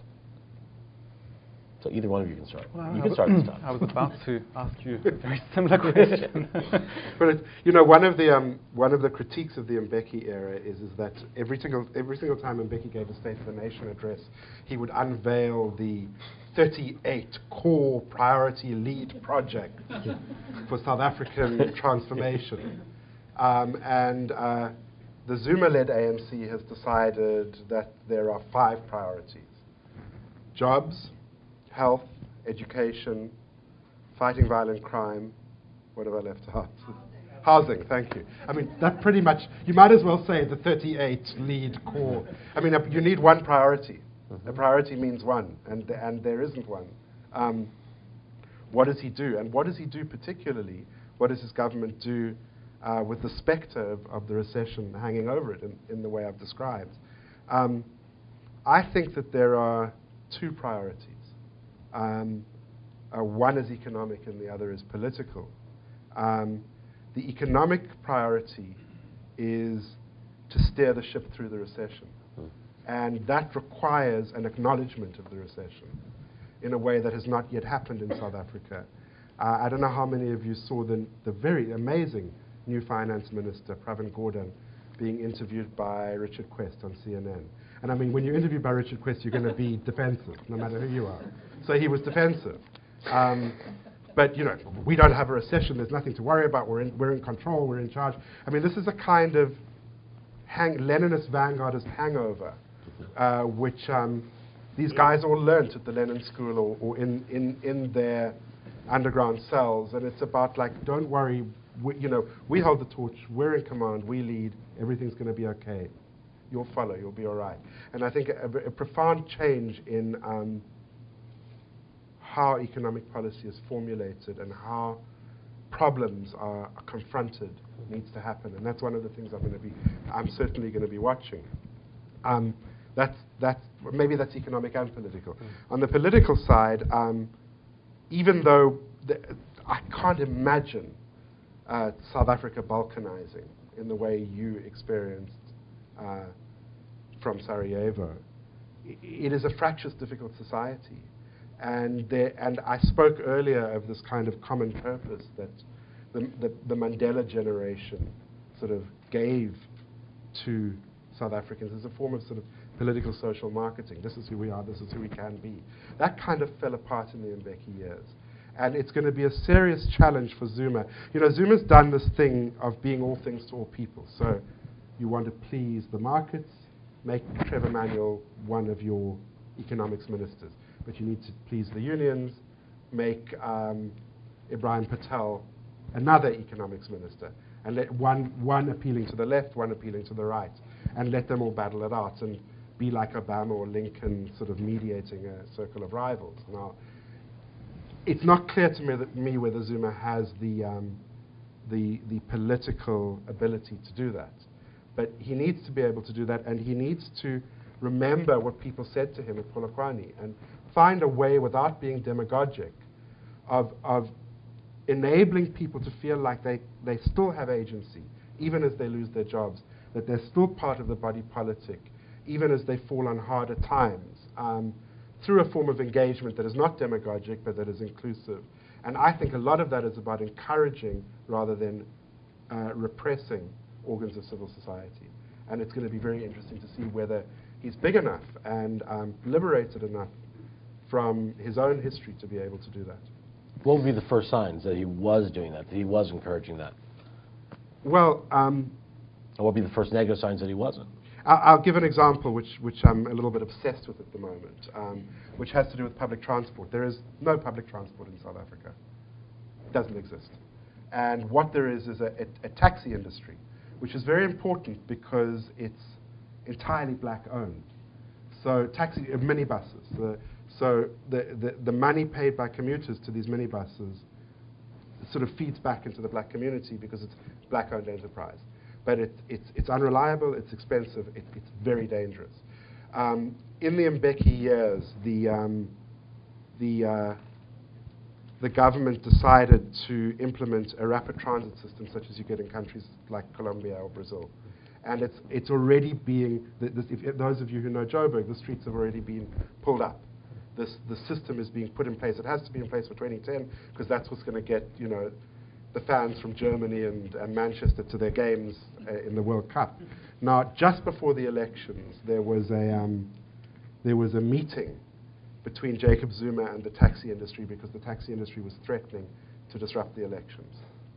So either one of you can start. Well, you can start this time. I was about to ask you a very similar question. But it, you know, one of the um, one of the critiques of the Mbeki era is is that every single every single time Mbeki gave a State of the Nation address, he would unveil the thirty-eight core priority lead projects for South African transformation, um, and uh, the Zuma-led A N C has decided that there are five priorities: jobs, health, education, fighting violent crime. What have I left out? Housing, thank you. I mean, that pretty much, you might as well say the thirty-eight lead core. I mean, uh, you need one priority. Mm-hmm. A priority means one, and, th and there isn't one. Um, what does he do? And what does he do particularly? What does his government do uh, with the specter of, of the recession hanging over it in, in the way I've described? Um, I think that there are two priorities. Um, uh, one is economic and the other is political. Um, the economic priority is to steer the ship through the recession. Mm. And that requires an acknowledgement of the recession in a way that has not yet happened in South Africa. Uh, I don't know how many of you saw the, the very amazing new finance minister, Pravin Gordhan, being interviewed by Richard Quest on C N N. And I mean, when you're interviewed by Richard Quest, you're going to be defensive, no matter who you are. So he was defensive. Um, but, you know, we don't have a recession. There's nothing to worry about. We're in, we're in control. We're in charge. I mean, this is a kind of hang, Leninist vanguardist hangover, uh, which um, these guys all learnt at the Lenin School or, or in, in, in their underground cells. And it's about, like, don't worry. We, you know, we hold the torch. We're in command. We lead. Everything's going to be okay. You'll follow. You'll be all right. And I think a, a profound change in um, how economic policy is formulated and how problems are, are confronted needs to happen. And that's one of the things I'm going to be, I'm certainly going to be watching. Um, that's, that's, maybe that's economic and political. Mm. On the political side, um, even though the, I can't imagine uh, South Africa balkanizing in the way you experienced uh, from Sarajevo, I, it is a fractious, difficult society. And, there, and I spoke earlier of this kind of common purpose that the, the, the Mandela generation sort of gave to South Africans as a form of sort of political social marketing. This is who we are, this is who we can be. That kind of fell apart in the Mbeki years. And it's going to be a serious challenge for Zuma. You know, Zuma's done this thing of being all things to all people. So you want to please the markets, make Trevor Manuel one of your economics ministers. But you need to please the unions, make um, Ibrahim Patel another economics minister. and let one, one appealing to the left, one appealing to the right, and let them all battle it out and be like Obama or Lincoln, sort of mediating a circle of rivals. Now, it's not clear to me, that me whether Zuma has the, um, the, the political ability to do that. But he needs to be able to do that, and he needs to remember what people said to him at Polokwane and find a way, without being demagogic, of, of enabling people to feel like they, they still have agency, even as they lose their jobs, that they're still part of the body politic, even as they fall on harder times, um, through a form of engagement that is not demagogic, but that is inclusive. And I think a lot of that is about encouraging rather than uh, repressing organs of civil society. And it's going to be very interesting to see whether he's big enough and um, liberated enough from his own history to be able to do that. What would be the first signs that he was doing that, that he was encouraging that? Well, um, Or what would be the first negative signs that he wasn't? I'll, I'll give an example which, which I'm a little bit obsessed with at the moment, um, which has to do with public transport. There is no public transport in South Africa. It doesn't exist. And what there is is a, a, a taxi industry, which is very important because it's entirely black-owned. So taxi, uh, minibuses. The, so the, the, the money paid by commuters to these minibuses sort of feeds back into the black community because it's black-owned enterprise. But it, it's, it's unreliable, it's expensive, it, it's very dangerous. Um, in the Mbeki years, the, um, the, uh, the government decided to implement a rapid transit system such as you get in countries like Colombia or Brazil. And it's, it's already being, th this, if, if those of you who know Joburg, the streets have already been pulled up. This, the system is being put in place. It has to be in place for twenty ten because that's what's going to get, you know, the fans from Germany and, and Manchester to their games uh, in the World Cup. Now, just before the elections, there was a, um, there was a meeting between Jacob Zuma and the taxi industry because the taxi industry was threatening to disrupt the elections.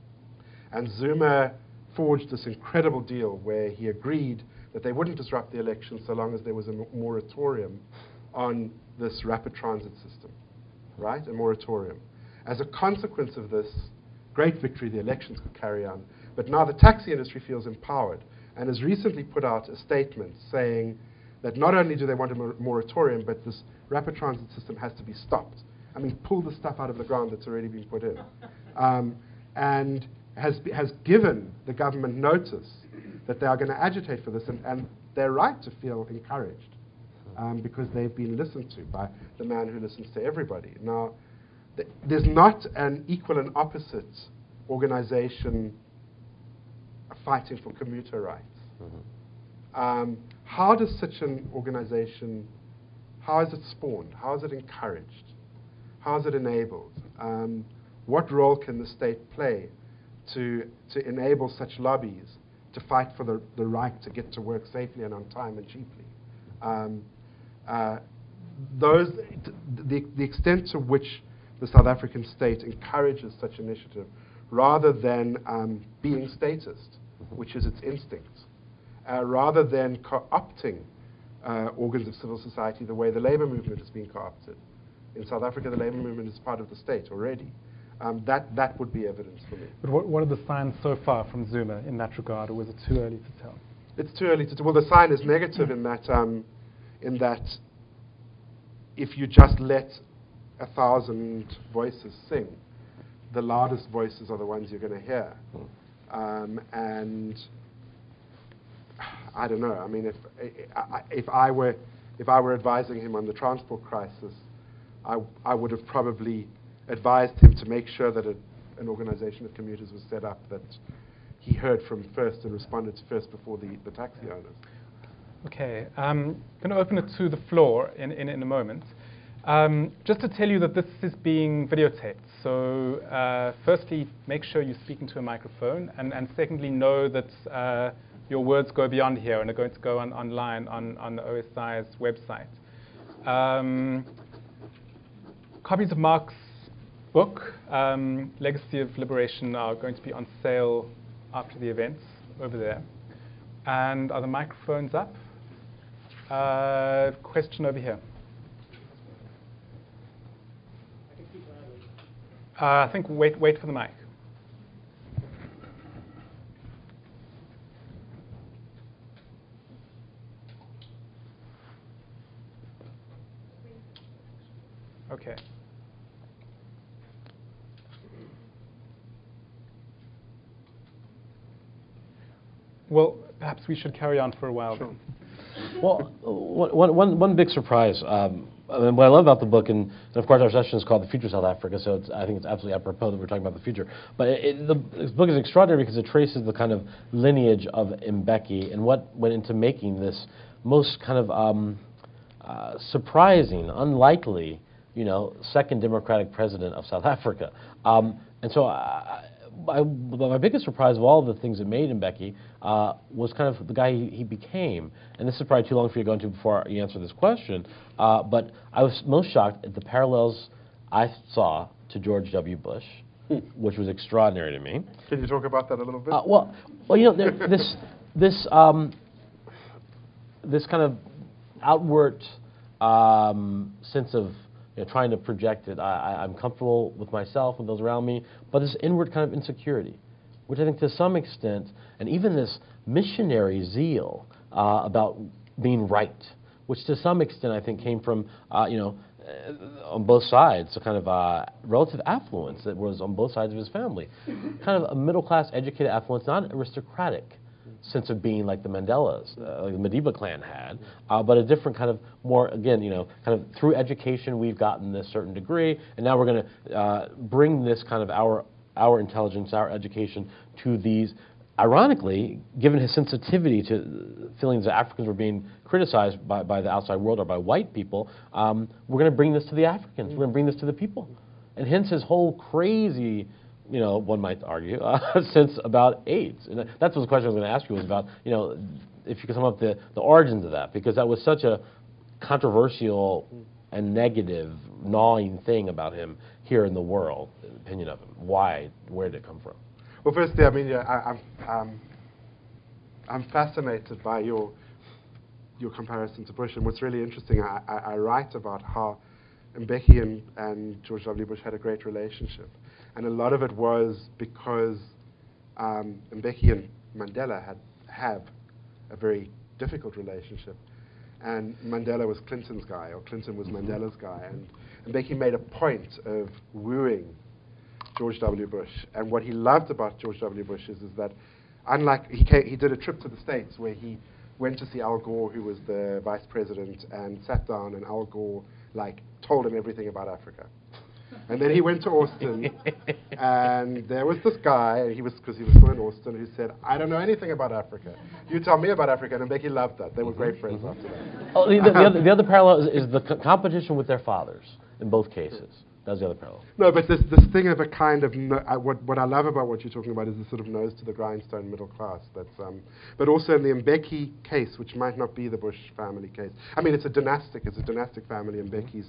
And Zuma forged this incredible deal where he agreed that they wouldn't disrupt the elections so long as there was a moratorium on this rapid transit system, right? A moratorium. As a consequence of this great victory, the elections could carry on. But now the taxi industry feels empowered and has recently put out a statement saying that not only do they want a mor moratorium, but this rapid transit system has to be stopped. I mean, pull the stuff out of the ground that's already been put in. Um, and has, has given the government notice that they are going to agitate for this, and, and they're right to feel encouraged um, because they've been listened to by the man who listens to everybody. Now, th there's not an equal and opposite organization fighting for commuter rights. Mm-hmm. um, how does such an organization, how is it spawned? How is it encouraged? How is it enabled? Um, what role can the state play to, to enable such lobbies to fight for the, the right to get to work safely and on time and cheaply? Um, uh, those, the, the extent to which the South African state encourages such initiative rather than um, being statist, which is its instinct, uh, rather than co-opting uh, organs of civil society the way the labor movement has been co-opted. In South Africa, the labor movement is part of the state already. Um, that, that would be evidence for me. But what, what are the signs so far from Zuma in that regard, or was it too early to tell? It's too early to tell. Well, the sign is negative in that, um, in that if you just let a thousand voices sing, the loudest voices are the ones you're going to hear. Um, and I don't know. I mean, if I, if I were if I were advising him on the transport crisis, I, I would have probably advised him to make sure that a, an organization of commuters was set up that he heard from first and responded to first before the, the taxi owners. Okay, I'm going to open it to the floor in, in, in a moment. Um, just to tell you that this is being videotaped. So uh, firstly, make sure you speak into a microphone, and, and secondly, know that uh, your words go beyond here and are going to go on, online on, on the O S I's website. Um, copies of Mark's book, um, Legacy of Liberation, are going to be on sale after the events over there. And are the microphones up? Uh, question over here. Uh, I think wait, wait for the mic. Okay. Well, perhaps we should carry on for a while. Sure. Well, one, one, one big surprise. Um, I mean, what I love about the book, and, and of course our session is called The Future South Africa, so it's, I think it's absolutely apropos that we're talking about the future. But it, it, the this book is extraordinary because it traces the kind of lineage of Mbeki and what went into making this most kind of um, uh, surprising, unlikely, you know, second democratic president of South Africa. Um, and so I, I, my biggest surprise of all the things that made Mbeki uh, was kind of the guy he, he became. And this is probably too long for you to go into before you answer this question. Uh, but I was most shocked at the parallels I saw to George W. Bush, which was extraordinary to me. Can you talk about that a little bit? Uh, well, well, you know, there, this this um, this kind of outward um, sense of you know, trying to project it. I, I, I'm comfortable with myself and those around me, but this inward kind of insecurity, which I think to some extent, and even this missionary zeal uh, about being right, which to some extent I think came from, uh, you know, uh, on both sides, a kind of uh, relative affluence that was on both sides of his family. Kind of a middle-class, educated affluence, not aristocratic sense of being like the Mandelas, uh, like the Madiba clan had, uh, but a different kind of more, again, you know, kind of through education we've gotten this certain degree, and now we're going to uh, bring this kind of our our intelligence, our education to these. Ironically, given his sensitivity to feelings that Africans were being criticized by, by the outside world or by white people, um, we're going to bring this to the Africans. We're going to bring this to the people. And hence his whole crazy, you know, one might argue, uh, sense about AIDS. And that's what the question I was going to ask you was about, you know, if you could sum up the, the origins of that, because that was such a controversial and negative, gnawing thing about him here in the world, the opinion of him. Why? Where did it come from? Well, firstly, I mean, yeah, I, I'm, um, I'm fascinated by your your comparison to Bush, and what's really interesting, I, I, I write about how Mbeki and, and George W. Bush had a great relationship, and a lot of it was because um, Mbeki and Mandela had have a very difficult relationship, and Mandela was Clinton's guy, or Clinton was Mandela's guy, and Mbeki made a point of wooing George W. Bush. And what he loved about George W. Bush is, is that, unlike, he, came, he did a trip to the States where he went to see Al Gore, who was the vice president, and sat down, and Al Gore, like, told him everything about Africa. And then he went to Austin, and there was this guy, and he was, because he was still in Austin, who said, I don't know anything about Africa. You tell me about Africa, and Mbeki loved that. They were great friends after that. Oh, the, the, the, other, the other parallel is, is the co competition with their fathers in both cases. That was the other parallel. No, but this this thing of a kind of no, uh, what what I love about what you're talking about is the sort of nose to the grindstone middle class. That's um, but also in the Mbeki case, which might not be the Bush family case. I mean, it's a dynastic. It's a dynastic family. Mbeki's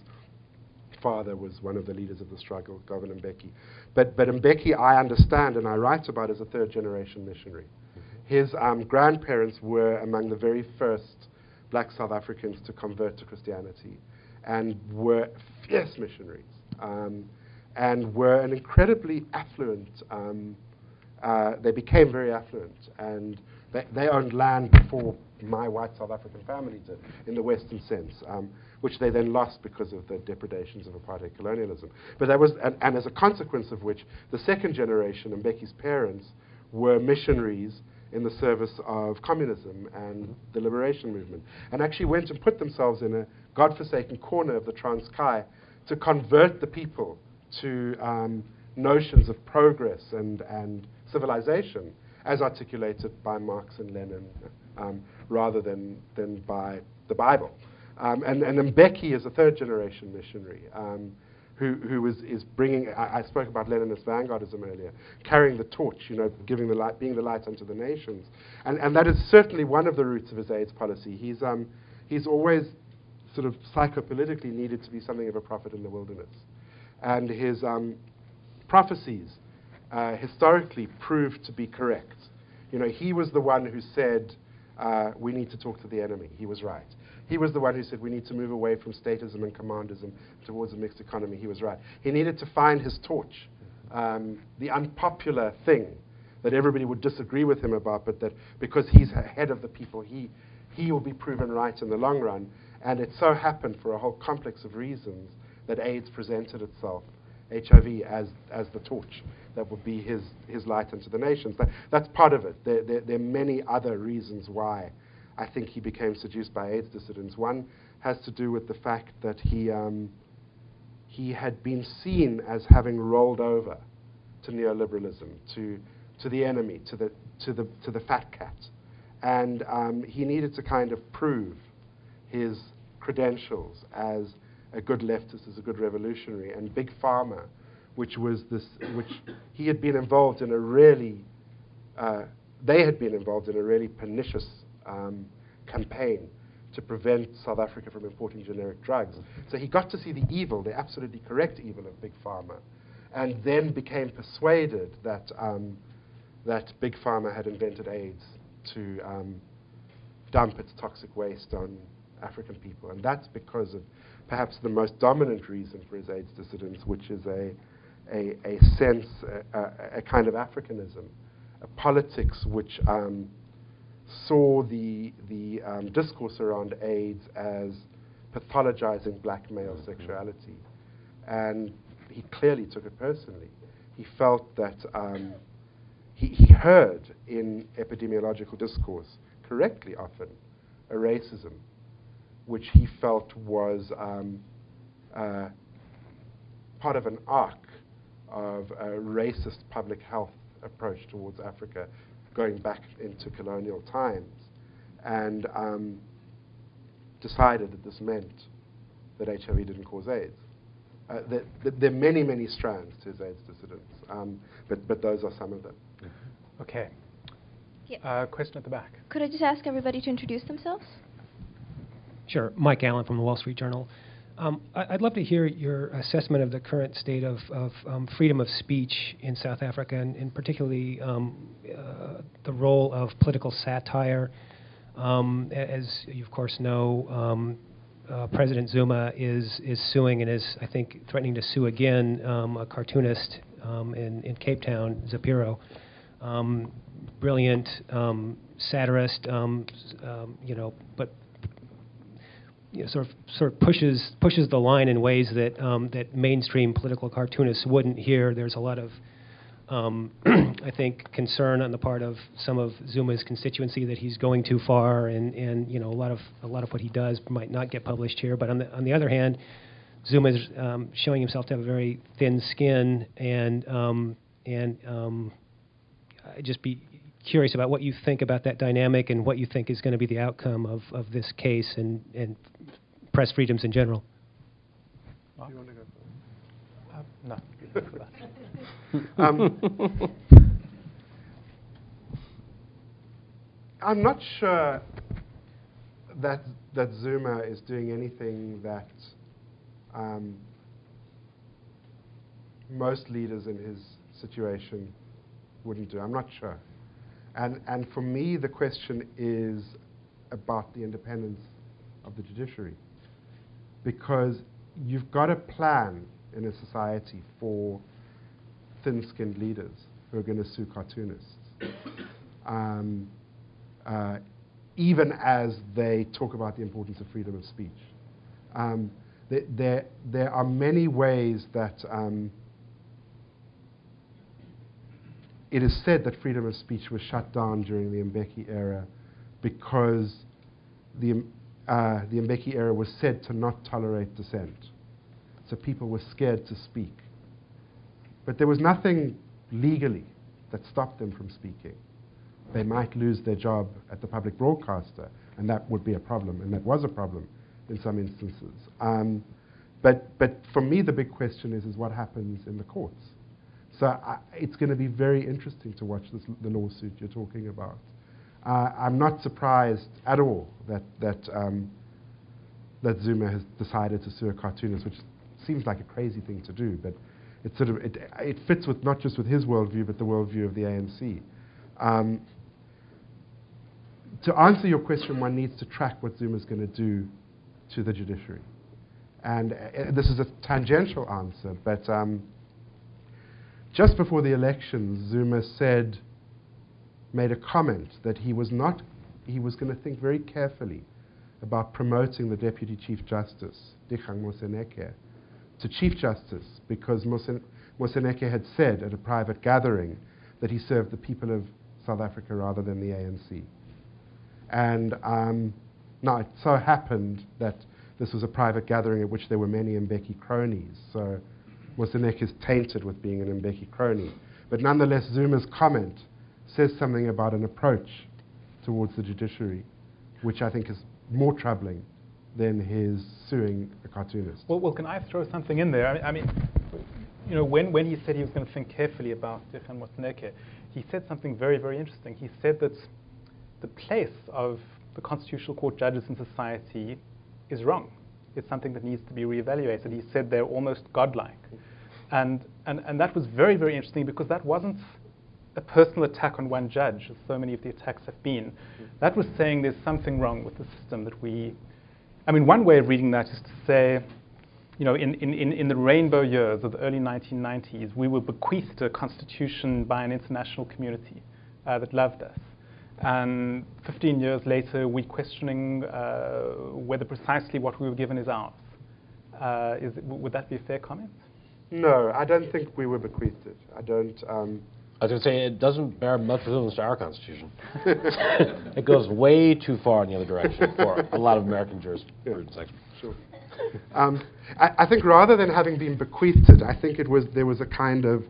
father was one of the leaders of the struggle, Govan Mbeki. But but Mbeki, I understand and I write about as a third generation missionary. Mm-hmm. His um, grandparents were among the very first black South Africans to convert to Christianity, and were fierce missionaries. Um, and were an incredibly affluent, um, uh, they became very affluent, and they, they owned land before my white South African family did, in the Western sense, um, which they then lost because of the depredations of apartheid colonialism. But that was, and, and as a consequence of which, the second generation, Mbeki's parents, were missionaries in the service of communism and the liberation movement, and actually went and put themselves in a godforsaken corner of the Transkei to convert the people to um, notions of progress and, and civilization as articulated by Marx and Lenin um, rather than, than by the Bible. Um, and, and Mbeki is a third generation missionary um, who, who is, is bringing, I, I spoke about Leninist vanguardism earlier, carrying the torch, you know, giving the light, being the light unto the nations. And, and that is certainly one of the roots of his AIDS policy. He's, um, he's always sort of psychopolitically needed to be something of a prophet in the wilderness. And his um, prophecies uh, historically proved to be correct. You know, he was the one who said, uh, we need to talk to the enemy. He was right. He was the one who said we need to move away from statism and commandism towards a mixed economy. He was right. He needed to find his torch, um, the unpopular thing that everybody would disagree with him about, but that because he's head of the people, he, he will be proven right in the long run. And it so happened, for a whole complex of reasons, that AIDS presented itself, H I V, as, as the torch that would be his, his light unto the nations. That, that's part of it. There, there, there are many other reasons why I think he became seduced by AIDS dissidents. One has to do with the fact that he, um, he had been seen as having rolled over to neoliberalism, to, to the enemy, to the, to, the, to the fat cat. And um, he needed to kind of prove his credentials as a good leftist, as a good revolutionary. And Big Pharma, which was this, which he had been involved in a really, uh, they had been involved in a really pernicious um, campaign to prevent South Africa from importing generic drugs. So he got to see the evil, the absolutely correct evil of Big Pharma, and then became persuaded that, um, that Big Pharma had invented AIDS to um, dump its toxic waste on African people. And that's because of perhaps the most dominant reason for his AIDS dissidence, which is a, a, a sense, a, a, a kind of Africanism, a politics which um, saw the, the um, discourse around AIDS as pathologizing black male sexuality. And he clearly took it personally. He felt that um, he, he heard in epidemiological discourse, correctly often, a racism which he felt was um, uh, part of an arc of a racist public health approach towards Africa going back into colonial times, and um, decided that this meant that H I V didn't cause AIDS. Uh, there, there are many, many strands to his AIDS dissidence, um, but, but those are some of them. Okay. Yeah. Uh, question at the back. Could I just ask everybody to introduce themselves? Sure. Mike Allen from the Wall Street Journal. Um, I- I'd love to hear your assessment of the current state of, of um, freedom of speech in South Africa, and, and particularly um, uh, the role of political satire. Um, a- as you, of course, know, um, uh, President Zuma is, is suing and is, I think, threatening to sue again um, a cartoonist um, in, in Cape Town, Zapiro. Um, brilliant um, satirist, um, s- um, you know, but you know, sort of sort of pushes pushes the line in ways that um, that mainstream political cartoonists wouldn't hear. There's a lot of, um, I think, concern on the part of some of Zuma's constituency that he's going too far, and, and you know a lot of a lot of what he does might not get published here. But on the on the other hand, Zuma's um, showing himself to have a very thin skin, and um, and um, I'd just be curious about what you think about that dynamic and what you think is going to be the outcome of, of this case and, and press freedoms in general. Mark? Do you want to go first? Uh, no. For that. Um, I'm not sure that that Zuma is doing anything that um, most leaders in his situation wouldn't do. I'm not sure. And, and for me, the question is about the independence of the judiciary. Because you've got a plan in a society for thin-skinned leaders who are going to sue cartoonists, um, uh, even as they talk about the importance of freedom of speech. Um, there, there, there are many ways that um, it is said that freedom of speech was shut down during the Mbeki era because the, uh, the Mbeki era was said to not tolerate dissent. So people were scared to speak. But there was nothing legally that stopped them from speaking. They might lose their job at the public broadcaster, and that would be a problem, and that was a problem in some instances. Um, but, but for me, the big question is, is what happens in the courts. So I, it's going to be very interesting to watch this, the lawsuit you're talking about. Uh, I'm not surprised at all that that um, that Zuma has decided to sue a cartoonist, which seems like a crazy thing to do, but it sort of it, it fits with not just with his worldview, but the worldview of the A N C. Um, to answer your question, one needs to track what Zuma's going to do to the judiciary, and uh, this is a tangential answer, but. Um, Just before the elections, Zuma said, made a comment that he was not, he was going to think very carefully about promoting the Deputy Chief Justice, Dikgang Moseneke, to Chief Justice because Mosen- Moseneke had said at a private gathering that he served the people of South Africa rather than the A N C. And um, now it so happened that this was a private gathering at which there were many Mbeki cronies, so Moseneke is tainted with being an Mbeki crony. But nonetheless, Zuma's comment says something about an approach towards the judiciary, which I think is more troubling than his suing a cartoonist. Well, well, can I throw something in there? I mean, I mean you know, when, when he said he was going to think carefully about Dikgang Moseneke, he said something very, very interesting. He said that the place of the Constitutional Court judges in society is wrong. It's something that needs to be reevaluated. He said they're almost godlike. And, and, and that was very, very interesting because that wasn't a personal attack on one judge, as so many of the attacks have been. That was saying there's something wrong with the system that we... I mean, one way of reading that is to say, you know, in, in, in the rainbow years of the early nineteen nineties, we were bequeathed a constitution by an international community uh, that loved us. And fifteen years later, we're questioning uh, whether precisely what we were given is ours. Uh, is it, would that be a fair comment? No, I don't think we were bequeathed it. I don't... Um, I was going to say, it doesn't bear much resemblance to our Constitution. It goes way too far in the other direction for a lot of American jurisprudence. Yeah, sure. um, I, I think rather than having been bequeathed it, I think it was there was a kind of,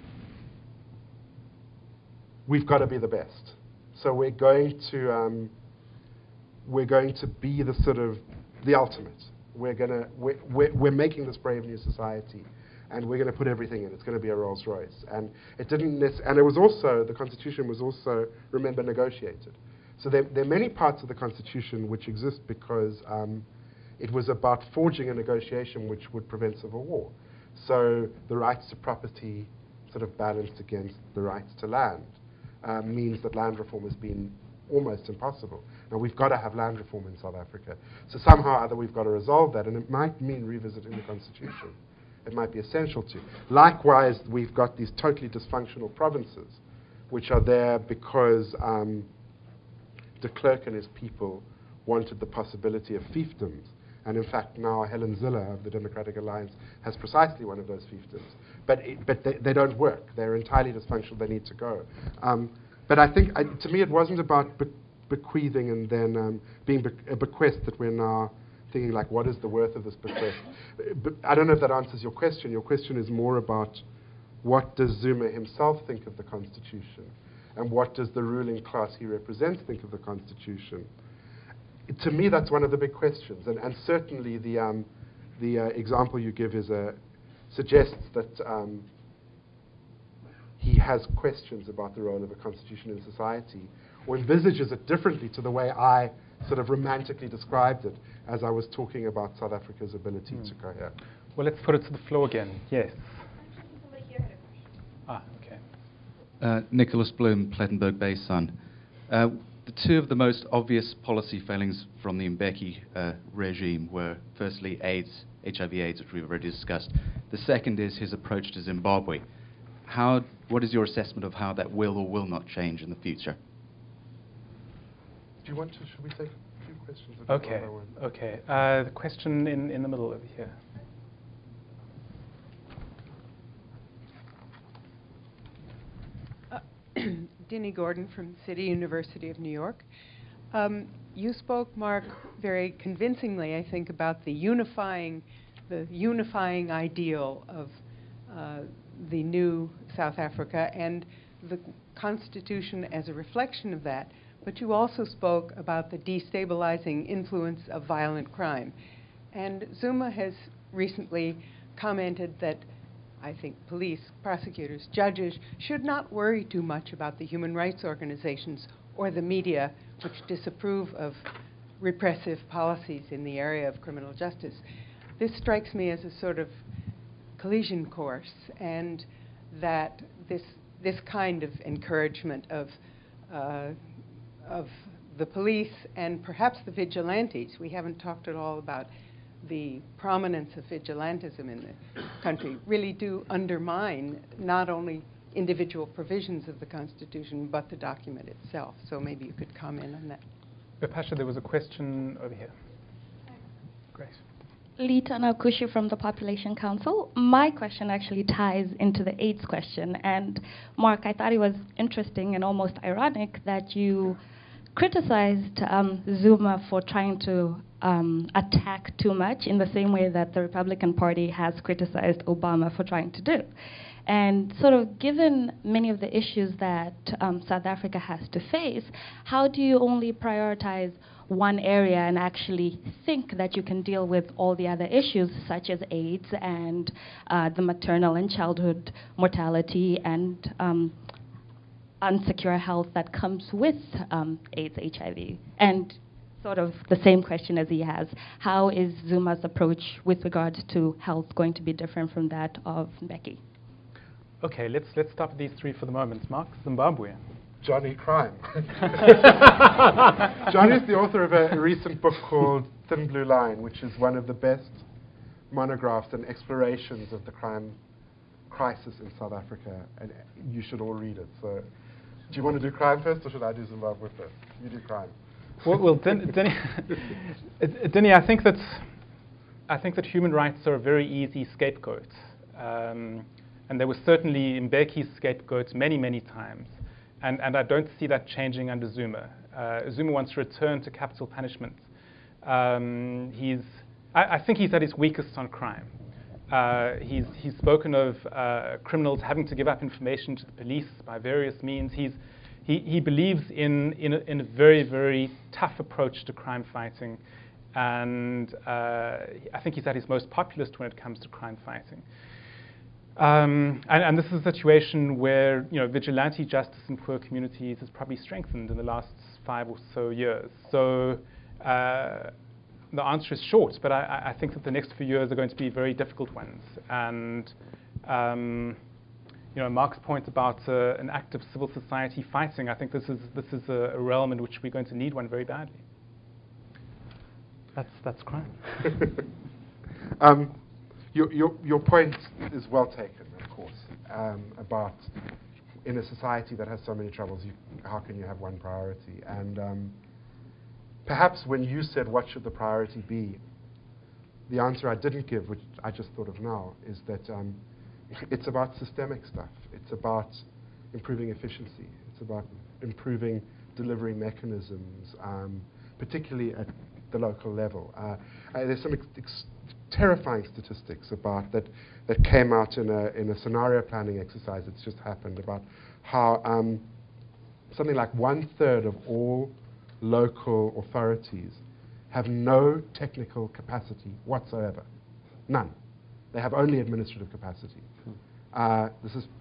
we've got to be the best. So we're going to um, we're going to be the sort of the ultimate. We're gonna we're, we're, we're making this brave new society, and we're going to put everything in. It's going to be a Rolls Royce, and it didn't. Nec- and it was also the Constitution was also, remember, negotiated. So there, there are many parts of the Constitution which exist because um, it was about forging a negotiation which would prevent civil war. So the rights to property, sort of balanced against the rights to land, uh, means that land reform has been almost impossible. Now we've got to have land reform in South Africa. So somehow or other we've got to resolve that, and it might mean revisiting the Constitution. It might be essential to. Likewise, we've got these totally dysfunctional provinces, which are there because um, de Klerk and his people wanted the possibility of fiefdoms. And in fact, now Helen Zille of the Democratic Alliance has precisely one of those fiefdoms. But, it, but they, they don't work. They're entirely dysfunctional. They need to go. Um, but I think, I, to me, it wasn't about be- bequeathing and then um, being be- a bequest that we're now thinking like, what is the worth of this bequest? But I don't know if that answers your question. Your question is more about what does Zuma himself think of the Constitution, and what does the ruling class he represents think of the Constitution? To me, that's one of the big questions, and, and certainly the um, the uh, example you give is a suggests that um, he has questions about the role of a constitution in society, or envisages it differently to the way I sort of romantically described it as I was talking about South Africa's ability mm. to cohere. Well, let's put it to the floor again. Yes. Somebody here had a question. Ah, okay. Uh, Nicholas Bloom, Plettenberg Bay Sun. Uh, the two of the most obvious policy failings from the Mbeki uh, regime were, firstly, AIDS, H I V AIDS, which we've already discussed. The second is his approach to Zimbabwe. How, what is your assessment of how that will or will not change in the future? Do you want to, should we take a few questions? Okay, okay. Uh, the question in, in the middle over here. Dinny Gordon from City University of New York. Um, you spoke, Mark, very convincingly, I think, about the unifying, the unifying ideal of uh, the new South Africa and the Constitution as a reflection of that. But you also spoke about the destabilizing influence of violent crime. And Zuma has recently commented that I think police, prosecutors, judges should not worry too much about the human rights organizations or the media which disapprove of repressive policies in the area of criminal justice. This strikes me as a sort of collision course, and that this this kind of encouragement of uh, of the police and perhaps the vigilantes. We haven't talked at all about the prominence of vigilantism in the country, really do undermine not only individual provisions of the Constitution, but the document itself. So maybe you could comment on that. Pasha, there was a question over here. Great. Lita Nakushi from the Population Council. My question actually ties into the AIDS question. And Mark, I thought it was interesting and almost ironic that you criticized um, Zuma for trying to um, attack too much in the same way that the Republican Party has criticized Obama for trying to do. And sort of given many of the issues that um, South Africa has to face, how do you only prioritize one area and actually think that you can deal with all the other issues, such as AIDS and uh, the maternal and childhood mortality and um, unsecure health that comes with um, AIDS, H I V? And sort of the same question as he has, how is Zuma's approach with regards to health going to be different from that of Mbeki? Okay, let's, let's stop with these three for the moment. Mark, Zimbabwe. Johnny Crime. Johnny is the author of a, a recent book called Thin Blue Line, which is one of the best monographs and explorations of the crime crisis in South Africa, and you should all read it. So, do you want to do crime first, or should I do Zimbabwe first? You do crime. Well, well Den- Denny, Denny, I think that I think that human rights are a very easy scapegoat, um, and there was certainly Mbeki's scapegoat many, many times. And, and I don't see that changing under Zuma. Uh, Zuma wants to return to capital punishment. Um, he's, I, I think he's at his weakest on crime. Uh, he's, he's spoken of uh, criminals having to give up information to the police by various means. He's, he, he believes in, in, a, in a very, very tough approach to crime fighting. And uh, I think he's at his most populist when it comes to crime fighting. Um, and, and this is a situation where, you know, vigilante justice in poor communities has probably strengthened in the last five or so years. So uh, the answer is short, but I, I think that the next few years are going to be very difficult ones. And um, you know, Mark's point about uh, an active civil society fighting, I think this is this is a, a realm in which we're going to need one very badly. That's that's crime. um, Your, your, your point is well taken, of course, um, about in a society that has so many troubles, you, how can you have one priority? And um, perhaps when you said, what should the priority be, the answer I didn't give, which I just thought of now, is that um, it's about systemic stuff. It's about improving efficiency. It's about improving delivery mechanisms, um, particularly at the local level. Uh, uh, there's some ex ex terrifying statistics about that that came out in a in a scenario planning exercise that's just happened about how um, something like one third of all local authorities have no technical capacity whatsoever, none. They have only administrative capacity. Hmm. Uh, this is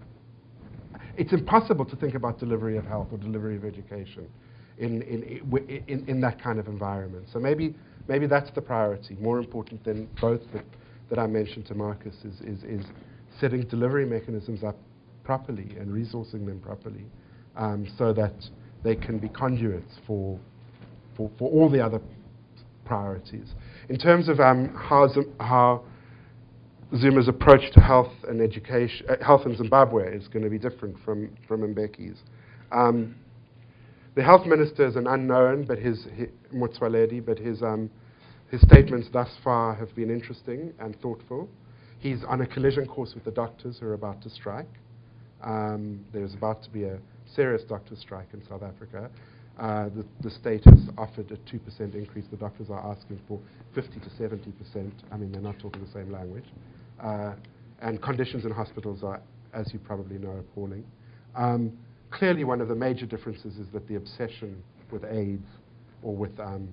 it's impossible to think about delivery of health or delivery of education in in in, in, in that kind of environment. So maybe. Maybe that's the priority. More important than both that, that I mentioned to Marcus is, is, is setting delivery mechanisms up properly and resourcing them properly um, so that they can be conduits for, for, for all the other priorities. In terms of um, how, Zim how Zuma's approach to health and education, uh, health in Zimbabwe is going to be different from, from Mbeki's. Um, The health minister is an unknown, but his, his Motsoaledi, but his um, his statements thus far have been interesting and thoughtful. He's on a collision course with the doctors who are about to strike. Um, there's about to be a serious doctor strike in South Africa. Uh, the, the state has offered a two percent increase. The doctors are asking for fifty to seventy percent. I mean, they're not talking the same language. Uh, and conditions in hospitals are, as you probably know, appalling. Um, Clearly, one of the major differences is that the obsession with AIDS, or with um,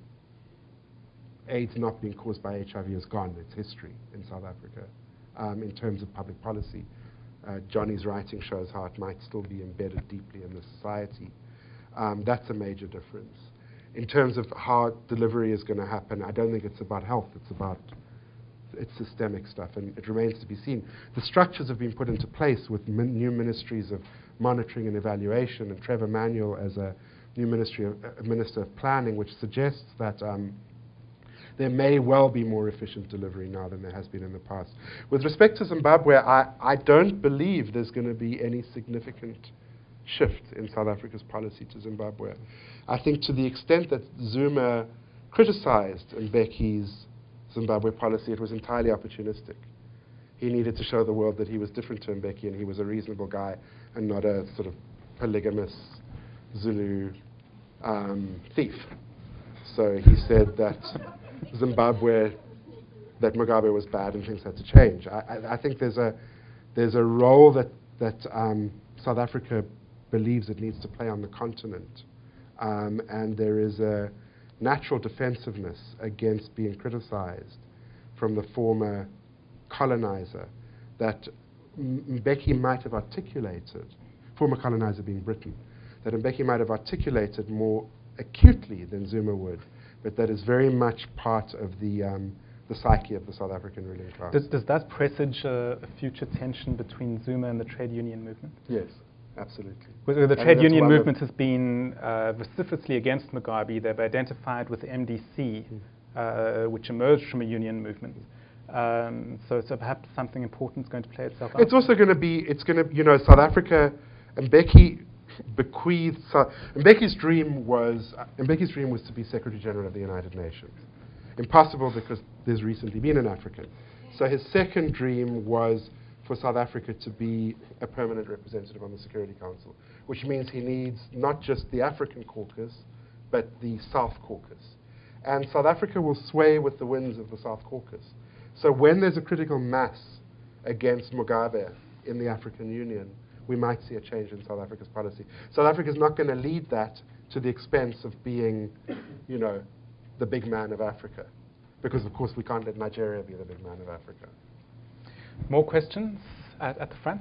AIDS not being caused by H I V, is gone. It's history in South Africa um, in terms of public policy. Uh, Johnny's writing shows how it might still be embedded deeply in the society. Um, that's a major difference. In terms of how delivery is going to happen, I don't think it's about health. It's about it's systemic stuff, and it remains to be seen. The structures have been put into place with min new ministries of monitoring and evaluation, and Trevor Manuel as a new ministry of, uh, minister of planning, which suggests that um, there may well be more efficient delivery now than there has been in the past. With respect to Zimbabwe, I, I don't believe there's going to be any significant shift in South Africa's policy to Zimbabwe. I think to the extent that Zuma criticized Mbeki's Zimbabwe policy, it was entirely opportunistic. He needed to show the world that he was different to Mbeki and he was a reasonable guy and not a sort of polygamous Zulu um, thief. So he said that Zimbabwe, that Mugabe was bad and things had to change. I, I, I think there's a there's a role that that um, South Africa believes it needs to play on the continent, um, and there is a natural defensiveness against being criticized from the former colonizer that M- Mbeki might have articulated, former colonizer being Britain, that Mbeki might have articulated more acutely than Zuma would, but that is very much part of the um, the psyche of the South African ruling class. Does, does that presage uh, a future tension between Zuma and the trade union movement? Yes, absolutely. Well, the And trade that's union one of- movement has been uh, vociferously against Mugabe. They've identified with the M D C, uh, which emerged from a union movement. Um, so, so perhaps something important is going to play itself out. It's also going to be, it's going to, you know, South Africa, Mbeki bequeathed, so, Mbeki's dream was, uh, Mbeki's dream was to be Secretary General of the United Nations. Impossible because there's recently been an African. So his second dream was for South Africa to be a permanent representative on the Security Council, which means he needs not just the African caucus, but the South Caucus. And South Africa will sway with the winds of the South Caucus. So when there's a critical mass against Mugabe in the African Union, we might see a change in South Africa's policy. South Africa is not going to lead that to the expense of being, you know, the big man of Africa. Because, of course, we can't let Nigeria be the big man of Africa. More questions at, at the front?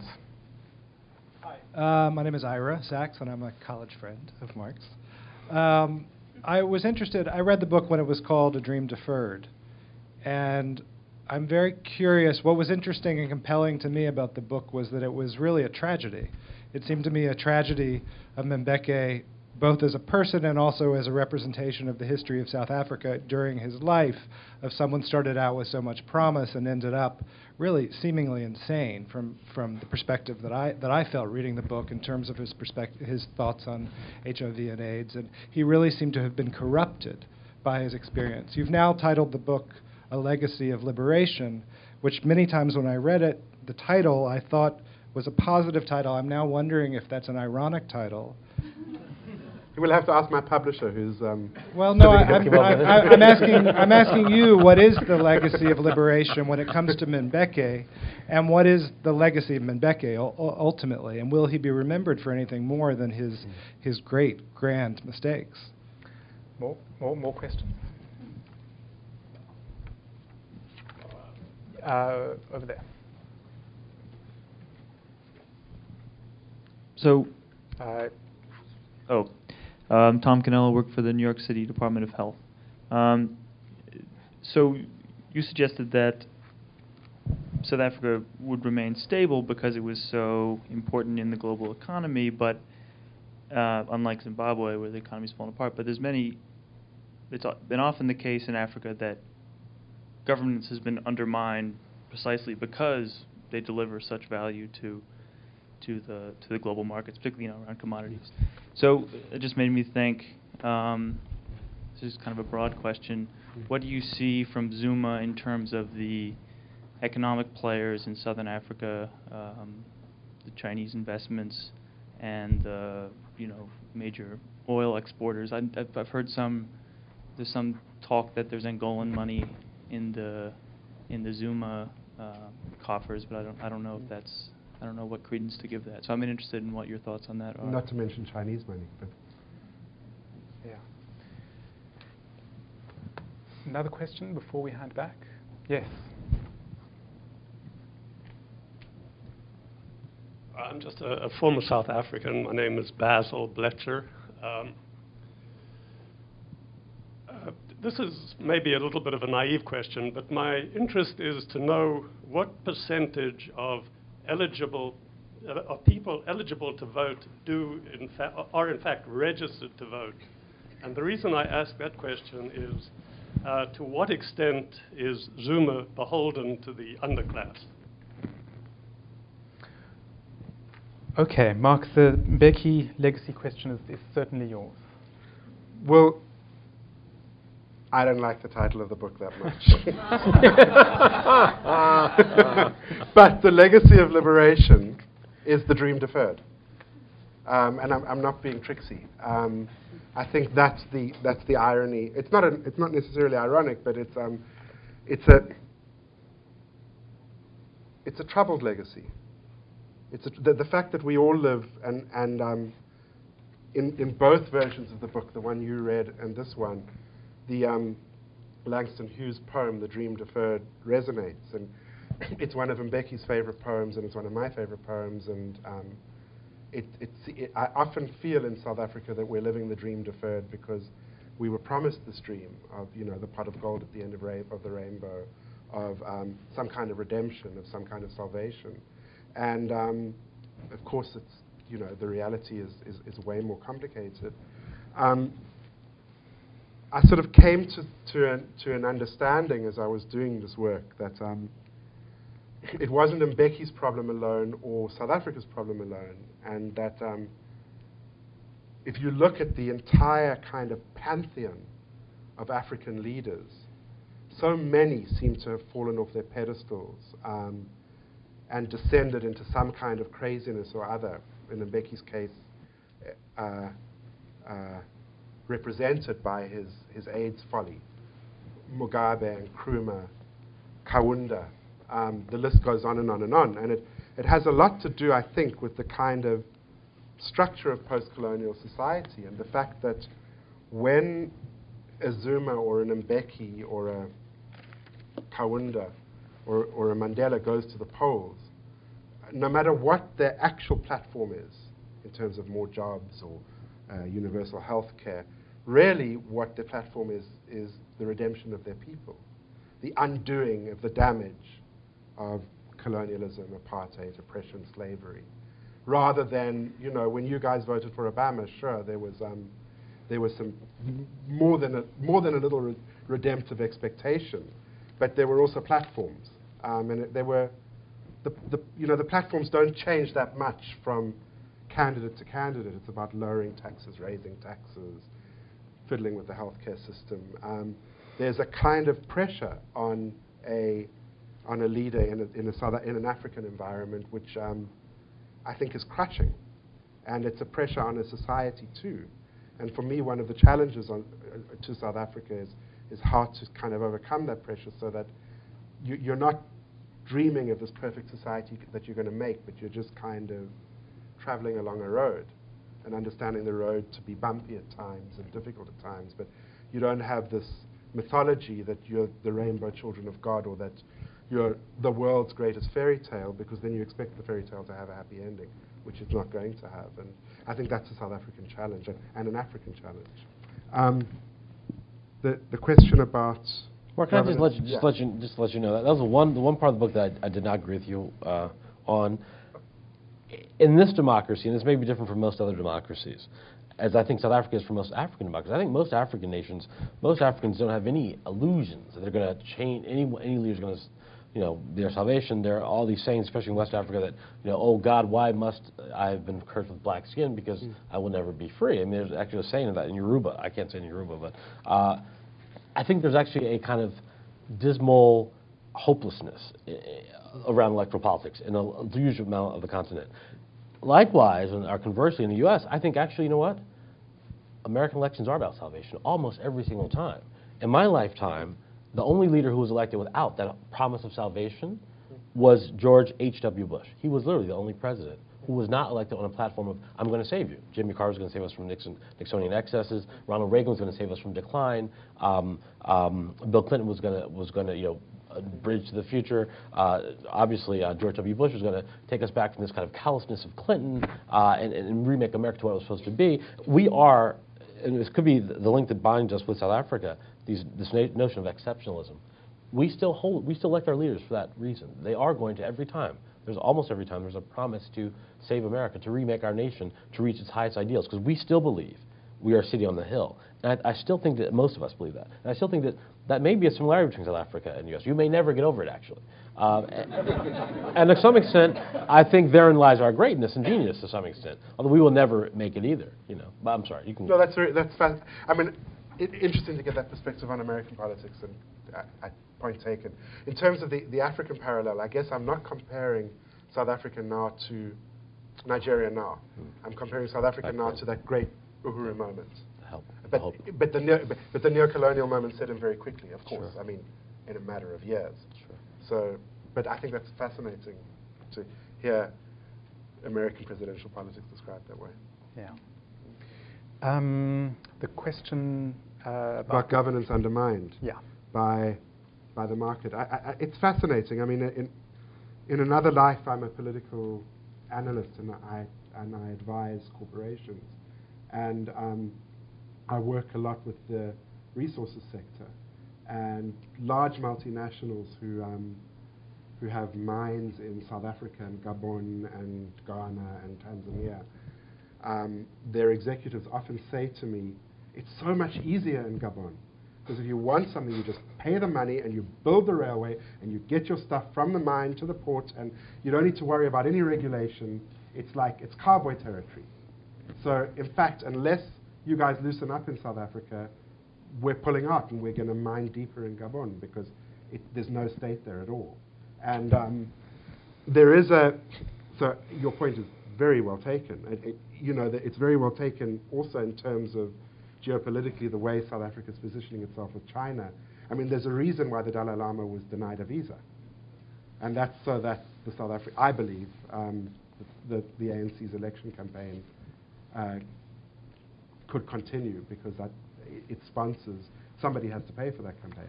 Hi, uh, my name is Ira Sachs, and I'm a college friend of Mark's. Um, I was interested, I read the book when it was called A Dream Deferred, and I'm very curious. What was interesting and compelling to me about the book was that it was really a tragedy. It seemed to me a tragedy of Mbeki, both as a person and also as a representation of the history of South Africa during his life, of someone started out with so much promise and ended up really seemingly insane from, from the perspective that I that I felt reading the book in terms of his perspective, his thoughts on H I V and AIDS, and he really seemed to have been corrupted by his experience. You've now titled the book A Legacy of Liberation, which many times when I read it, the title I thought was a positive title. I'm now wondering if that's an ironic title. You will have to ask my publisher, who's. Um, well, no, I, I'm, I, I, I'm asking. I'm asking you, what is the legacy of liberation when it comes to Mbeki, and what is the legacy of Mbeki u- ultimately, and will he be remembered for anything more than his his great grand mistakes? More, more, more questions. Uh, over there. So. Uh, oh. Um, Tom Canella, work for the New York City Department of Health. Um, so you suggested that South Africa would remain stable because it was so important in the global economy, but uh, unlike Zimbabwe where the economy's fallen apart, but there's many, it's been often the case in Africa that governance has been undermined precisely because they deliver such value to to the to the global markets, particularly, you know, around commodities. So it just made me think, um, this is kind of a broad question, what do you see from Zuma in terms of the economic players in Southern Africa, um, the Chinese investments, and the, you know, major oil exporters? I, I've, I've heard some, there's some talk that there's Angolan money in the in the Zuma uh, coffers, but I don't I don't know if that's I don't know what credence to give that. So I'm interested in what your thoughts on that are. Not to mention Chinese money, but yeah. Another question before we hand back? Yes. I'm just a, a former South African. My name is Basil Bletcher. Um, uh, this is maybe a little bit of a naive question, but my interest is to know what percentage of eligible uh, of people eligible to vote do in fa- are in fact registered to vote. And the reason I ask that question is, uh, to what extent is Zuma beholden to the underclass? Okay, Mark, the Mbeki legacy question is, is certainly yours. Well, I don't like the title of the book that much. But the legacy of liberation is the dream deferred. Um, and I'm, I'm not being tricksy. Um, I think that's the that's the irony. It's not a, it's not necessarily ironic, but it's um, it's a it's a troubled legacy. It's a, the, the fact that we all live and and um, in in both versions of the book, the one you read and this one, the um, Langston Hughes poem, "The Dream Deferred," resonates, and it's one of Mbeki's favorite poems, and it's one of my favorite poems, and um, It, it's, it, I often feel in South Africa that we're living the dream deferred because we were promised this dream of, you know, the pot of gold at the end of, ra- of the rainbow, of um, some kind of redemption, of some kind of salvation. And um, of course, it's, you know, the reality is, is, is way more complicated. Um, I sort of came to, to, an, to an understanding as I was doing this work that um, it wasn't Mbeki's problem alone or South Africa's problem alone, and that um, if you look at the entire kind of pantheon of African leaders, so many seem to have fallen off their pedestals um, and descended into some kind of craziness or other, in Mbeki's case, uh, uh, represented by his, his AIDS folly. Mugabe and Nkrumah, Kaunda, Um, the list goes on and on and on. And it, it has a lot to do, I think, with the kind of structure of post-colonial society and the fact that when a Zuma or an Mbeki or a Kaunda or, or a Mandela goes to the polls, no matter what their actual platform is, in terms of more jobs or uh, universal health care, really what their platform is is the redemption of their people, the undoing of the damage of colonialism, apartheid, oppression, slavery, rather than, you know, when you guys voted for Obama, sure, there was um, there was some m- more than a more than a little re- redemptive expectation, but there were also platforms, um, and it, there were the, the you know the platforms don't change that much from candidate to candidate. It's about lowering taxes, raising taxes, fiddling with the healthcare system. Um, there's a kind of pressure on a on a leader in, a, in, a South, in an African environment, which um, I think is crushing. And it's a pressure on a society too. And for me, one of the challenges on, uh, to South Africa is, is how to kind of overcome that pressure so that you, you're not dreaming of this perfect society that you're going to make, but you're just kind of traveling along a road and understanding the road to be bumpy at times and difficult at times. But you don't have this mythology that you're the rainbow children of God or that you're the world's greatest fairy tale, because then you expect the fairy tale to have a happy ending, which it's not going to have. And I think that's a South African challenge and, and an African challenge. Um, the the question about Mark, can I just let you just yeah. let you just let you know that that was the one the one part of the book that I, I did not agree with you uh, on. In this democracy, and this may be different from most other democracies, as I think South Africa is for most African democracies. I think most African nations, most Africans don't have any illusions that they're going to change. Any any leader's going to, you know, their salvation. There are all these sayings, especially in West Africa, that, you know, oh God, why must I have been cursed with black skin because mm. I will never be free? I mean, there's actually a saying of that in Yoruba. I can't say in Yoruba, but uh, I think there's actually a kind of dismal hopelessness around electoral politics in a huge amount of the continent. Likewise, and or conversely in the U S, I think actually, you know what? American elections are about salvation almost every single time. In my lifetime, the only leader who was elected without that promise of salvation was George H W Bush. He was literally the only president who was not elected on a platform of, I'm going to save you. Jimmy Carter was going to save us from Nixon, Nixonian excesses. Ronald Reagan was going to save us from decline. Um, um, Bill Clinton was going to, was going to, you know, a bridge to the future. Uh, obviously, uh, George W. Bush was going to take us back from this kind of callousness of Clinton uh, and, and remake America to what it was supposed to be. We are, and this could be the, the link that binds us with South Africa, these, this na- notion of exceptionalism. We still hold, we still elect our leaders for that reason. They are going to every time. There's almost every time there's a promise to save America, to remake our nation, to reach its highest ideals, because we still believe we are a city on the hill. And I, I still think that most of us believe that. And I still think that that may be a similarity between South Africa and the U S. You may never get over it, actually. Um, and, and to some extent, I think therein lies our greatness and genius to some extent. Although we will never make it either, you know. But I'm sorry, you can. No, that's very, that's fast. I mean, it, interesting to get that perspective on American politics, and uh, point taken. In terms of the, the African parallel, I guess I'm not comparing South Africa now to Nigeria now. Mm. I'm comparing South Africa now to that great Uhuru moment. Help. But, Help. but, the neo, but, but the neo-colonial moment set in very quickly, of course. Sure. I mean, in a matter of years. Sure. So, but I think that's fascinating to hear American presidential politics described that way. Yeah. Um, the question uh, about, about governance undermined yeah. by by the market. I, I, it's fascinating. I mean, in in another life, I'm a political analyst, and I and I advise corporations, and um, I work a lot with the resources sector, and large multinationals who um, who have mines in South Africa and Gabon and Ghana and Tanzania. Um, their executives often say to me, "It's so much easier in Gabon, because if you want something, you just pay the money and you build the railway and you get your stuff from the mine to the port, and you don't need to worry about any regulation. It's like it's cowboy territory." So, in fact, unless you guys loosen up in South Africa, we're pulling out and we're going to mine deeper in Gabon because it, there's no state there at all. And um, there is a, so your point is very well taken. It, it, you know, the, it's very well taken also in terms of geopolitically the way South Africa is positioning itself with China. I mean, there's a reason why the Dalai Lama was denied a visa. And that's so that the South Africa, I believe, um, the, the, the A N C's election campaign uh, could continue because that it sponsors, somebody has to pay for that campaign.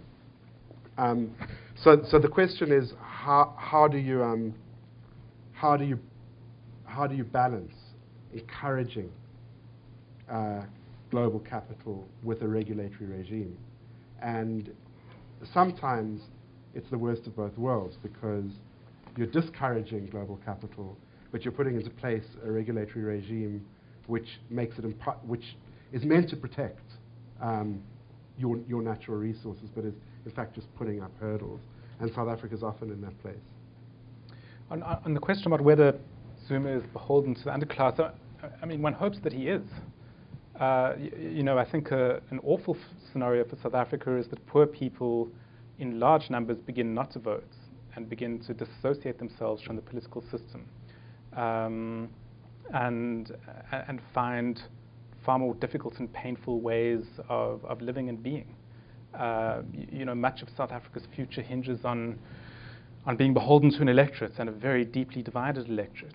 Um, so, so the question is, how, how do you, um, how do you, how do you balance encouraging uh, global capital with a regulatory regime? And sometimes it's the worst of both worlds because you're discouraging global capital, but you're putting into place a regulatory regime which makes it impo- which is meant to protect um, your your natural resources, but is in fact just putting up hurdles. And South Africa is often in that place. On, on the question about whether Zuma is beholden to the underclass, I, I mean, one hopes that he is. Uh, y- you know, I think uh, an awful f- scenario for South Africa is that poor people in large numbers begin not to vote and begin to disassociate themselves from the political system, um, and uh, and find far more difficult and painful ways of, of living and being. Uh, y- you know, much of South Africa's future hinges on on being beholden to an electorate, and a very deeply divided electorate.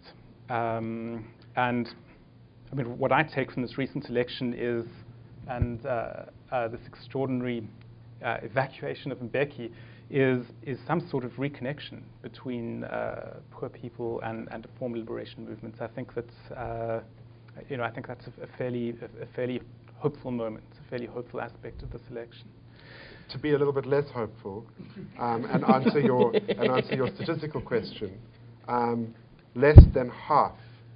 Um, and I mean, what I take from this recent election is, and uh, uh, this extraordinary uh, evacuation of Mbeki is is some sort of reconnection between uh, poor people and, and former liberation movements. I think that uh, you know I think that's a, a fairly a, a fairly hopeful moment, a fairly hopeful aspect of this election. To be a little bit less hopeful, um, and answer your and answer your statistical question, um, less than half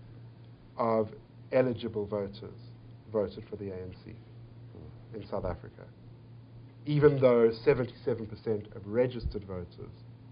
of eligible voters voted for the A N C in South Africa, even though seventy-seven percent of registered voters,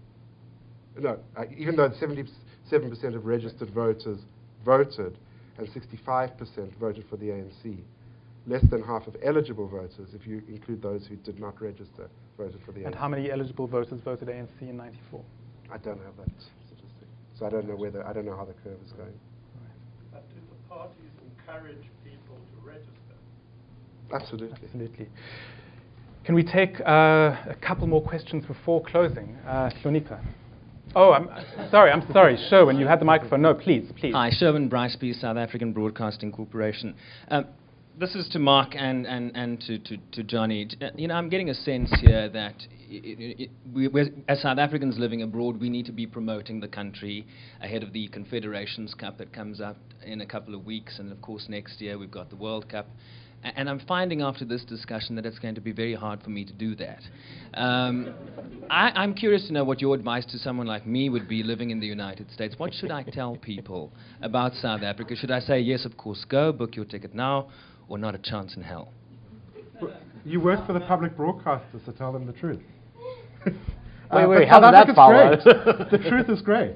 no, uh, even though seventy-seven percent of registered voters voted and sixty-five percent voted for the A N C, less than half of eligible voters, if you include those who did not register, voted for the A N C. And how many eligible voters voted A N C in ninety-four? I don't have that statistic, so I don't know whether I don't know how the curve is going. And do the parties encourage people to register? Absolutely. Absolutely. Can we take uh, a couple more questions before closing? Uh, Hlonipha. Oh, I'm uh, sorry, I'm sorry. Sherwin, you had the microphone. No, please, please. Hi, Sherwin Briceby, South African Broadcasting Corporation. Um, this is to Mark and, and, and to, to, to Johnny. Uh, you know, I'm getting a sense here that it, it, we, we're, as South Africans living abroad, we need to be promoting the country ahead of the Confederations Cup that comes up in a couple of weeks. And, of course, next year we've got the World Cup. And I'm finding after this discussion that it's going to be very hard for me to do that. Um, I, I'm curious to know what your advice to someone like me would be living in the United States. What should I tell people about South Africa? Should I say, yes, of course, go, book your ticket now, or not a chance in hell? You work for the public broadcaster, so tell them the truth. Wait, uh, wait, how did that follow? The truth is great.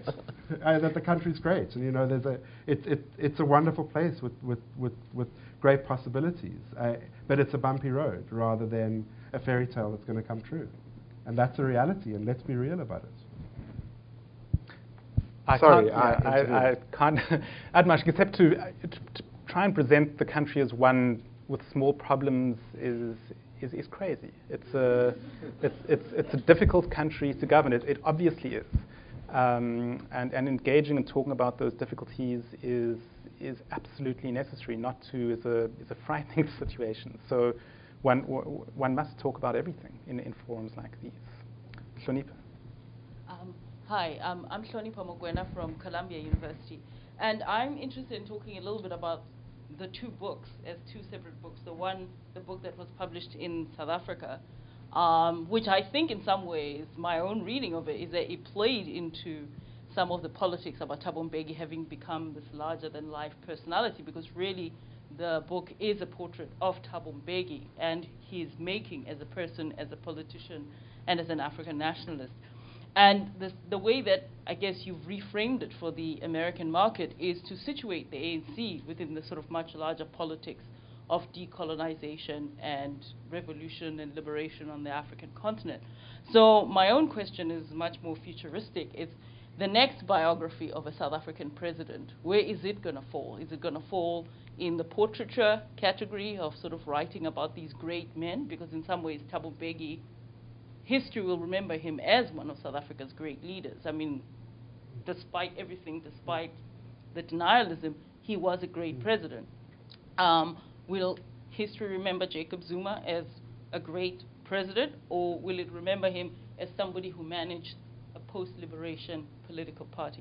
uh, that the country's great, and you know, there's a it, it it's a wonderful place with with with, with great possibilities. Uh, but it's a bumpy road rather than a fairy tale that's going to come true, and that's a reality. And let's be real about it. I Sorry, can't, I, I, I, I can't add much except to, uh, to, to try and present the country as one with small problems is is, is crazy. It's a it's it's it's a difficult country to govern. It, it obviously is, um, and and engaging and talking about those difficulties is is absolutely necessary. Not to is a is a frightening situation. So one w one must talk about everything in in forums like these. Hlonipha. Um, Hi, um, I'm Hlonipha Mokoena from Columbia University, and I'm interested in talking a little bit about the two books as two separate books. The one, the book that was published in South Africa, um, which I think in some ways, my own reading of it is that it played into some of the politics about Thabo Mbeki having become this larger-than-life personality, because really the book is a portrait of Thabo Mbeki and his making as a person, as a politician, and as an African nationalist. And this, the way that I guess you've reframed it for the American market is to situate the A N C within the sort of much larger politics of decolonization and revolution and liberation on the African continent. So my own question is much more futuristic. It's the next biography of a South African president. Where is it going to fall? Is it going to fall in the portraiture category of sort of writing about these great men? Because in some ways, Thabo Mbeki, history will remember him as one of South Africa's great leaders. I mean, despite everything, despite the denialism, he was a great president. Um, will history remember Jacob Zuma as a great president, or will it remember him as somebody who managed a post-liberation political party?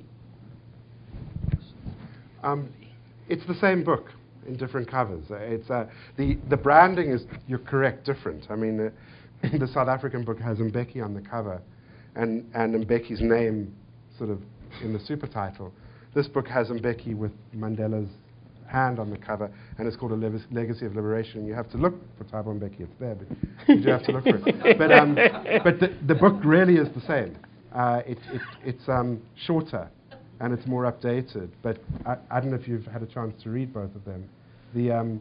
Um, it's the same book in different covers. Uh, it's uh, the the branding is, you're correct, different. I mean. Uh, The South African book has Mbeki on the cover, and, and Mbeki's name sort of in the super title. This book has Mbeki with Mandela's hand on the cover, and it's called A Lev Legacy of Liberation. You have to look for Thabo Mbeki. It's there, but you do have to look for it. But, um, but the, the book really is the same. Uh, it, it, it's um, shorter, and it's more updated. But I, I don't know if you've had a chance to read both of them. The... Um,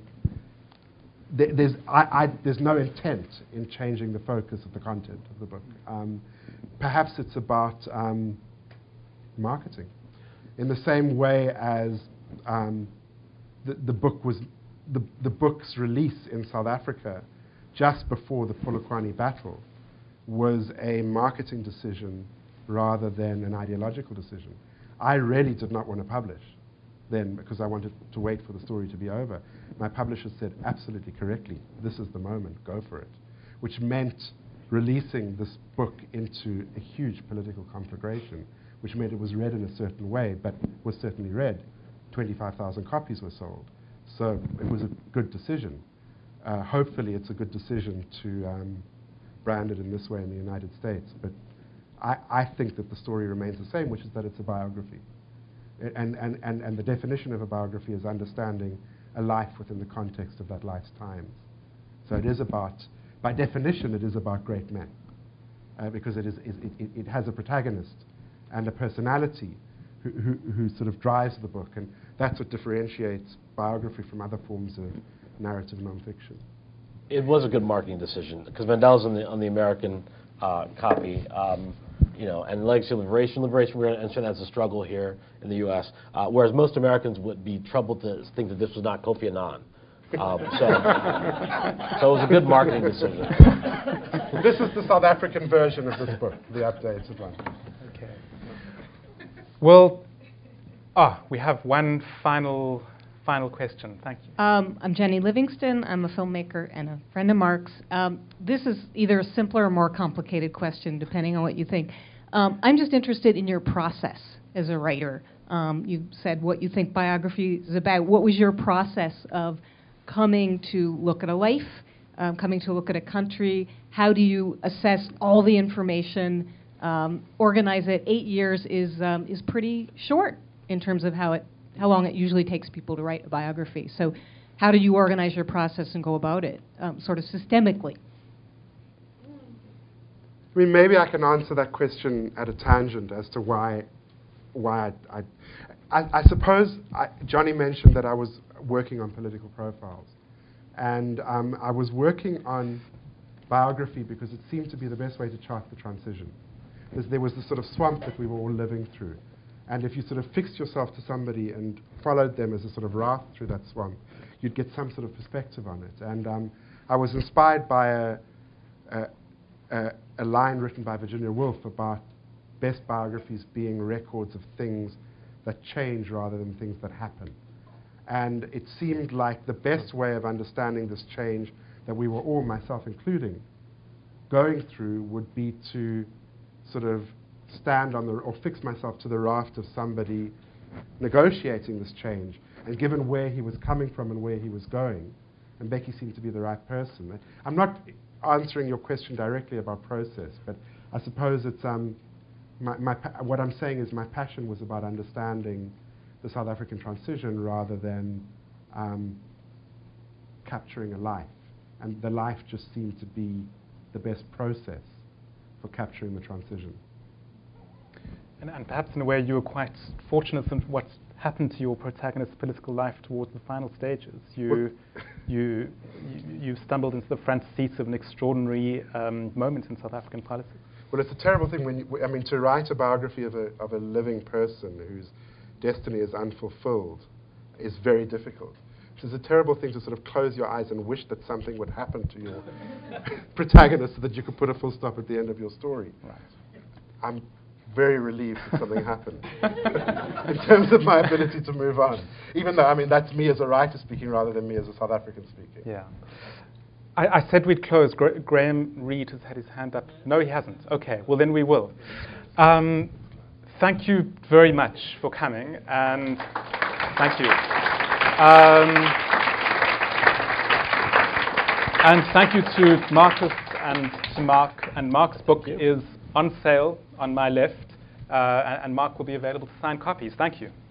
There's, I, I, there's no intent in changing the focus of the content of the book. Um, perhaps it's about um, marketing, in the same way as um, the, the book was the, the book's release in South Africa just before the Polokwane battle was a marketing decision rather than an ideological decision. I really did not want to publish then, because I wanted to wait for the story to be over. My publisher said absolutely correctly, this is the moment, go for it, which meant releasing this book into a huge political conflagration, which meant it was read in a certain way, but was certainly read. twenty-five thousand copies were sold. So it was a good decision. Uh, hopefully it's a good decision to um, brand it in this way in the United States. But I, I think that the story remains the same, which is that it's a biography. And, and, and, and the definition of a biography is understanding a life within the context of that life's times. So it is about, by definition, it is about great men, uh, because it, is, it, it, it has a protagonist and a personality who, who, who sort of drives the book, and that's what differentiates biography from other forms of narrative nonfiction. It was a good marketing decision, because Mandela's on the, on the American uh, copy. Um, You know, and legacy of liberation, liberation, we're going to understand that's a struggle here in the U S, uh, whereas most Americans would be troubled to think that this was not Kofi Annan. Um, so, so it was a good marketing decision. This is the South African version of this book, the updated one. Okay. Well, ah, we have one final, final question. Thank you. Um, I'm Jenny Livingston. I'm a filmmaker and a friend of Mark's. Um, this is either a simpler or more complicated question, depending on what you think. Um, I'm just interested in your process as a writer. Um, you said what you think biography is about. What was your process of coming to look at a life, um, coming to look at a country? How do you assess all the information, um, organize it? Eight years is um, is pretty short in terms of how it how long it usually takes people to write a biography. So how do you organize your process and go about it, um, sort of systemically? I mean, maybe I can answer that question at a tangent as to why why I, I, I, I suppose I, Johnny mentioned that I was working on political profiles. And um, I was working on biography because it seemed to be the best way to chart the transition. There's, there was this sort of swamp that we were all living through. And if you sort of fixed yourself to somebody and followed them as a sort of raft through that swamp, you'd get some sort of perspective on it. And um, I was inspired by a, a, a, a line written by Virginia Woolf about best biographies being records of things that change rather than things that happen. And it seemed like the best way of understanding this change that we were all, myself including, going through would be to sort of stand on the, or fix myself to the raft of somebody negotiating this change. And given where he was coming from and where he was going, and Becky seemed to be the right person. I'm not answering your question directly about process, but I suppose it's, um, my, my pa- what I'm saying is my passion was about understanding the South African transition rather than um, capturing a life. And the life just seemed to be the best process for capturing the transition. And, and perhaps in a way you were quite fortunate in what happened to your protagonist's political life towards the final stages. You, you, you, you stumbled into the front seat of an extraordinary um, moment in South African politics. Well, it's a terrible thing when you, I mean, to write a biography of a, of a living person whose destiny is unfulfilled is very difficult. It's a terrible thing to sort of close your eyes and wish that something would happen to your protagonist so that you could put a full stop at the end of your story. Right. I'm very relieved that something happened in terms of my ability to move on. Even though, I mean, that's me as a writer speaking rather than me as a South African speaking. Yeah. I, I said we'd close. Gra- Graham Reed has had his hand up. No, he hasn't. Okay, well then we will. Um, thank you very much for coming, and thank you. Um, and thank you to Marcus and to Mark. And Mark's book is on sale on my left, uh, and, and Mark will be available to sign copies. Thank you.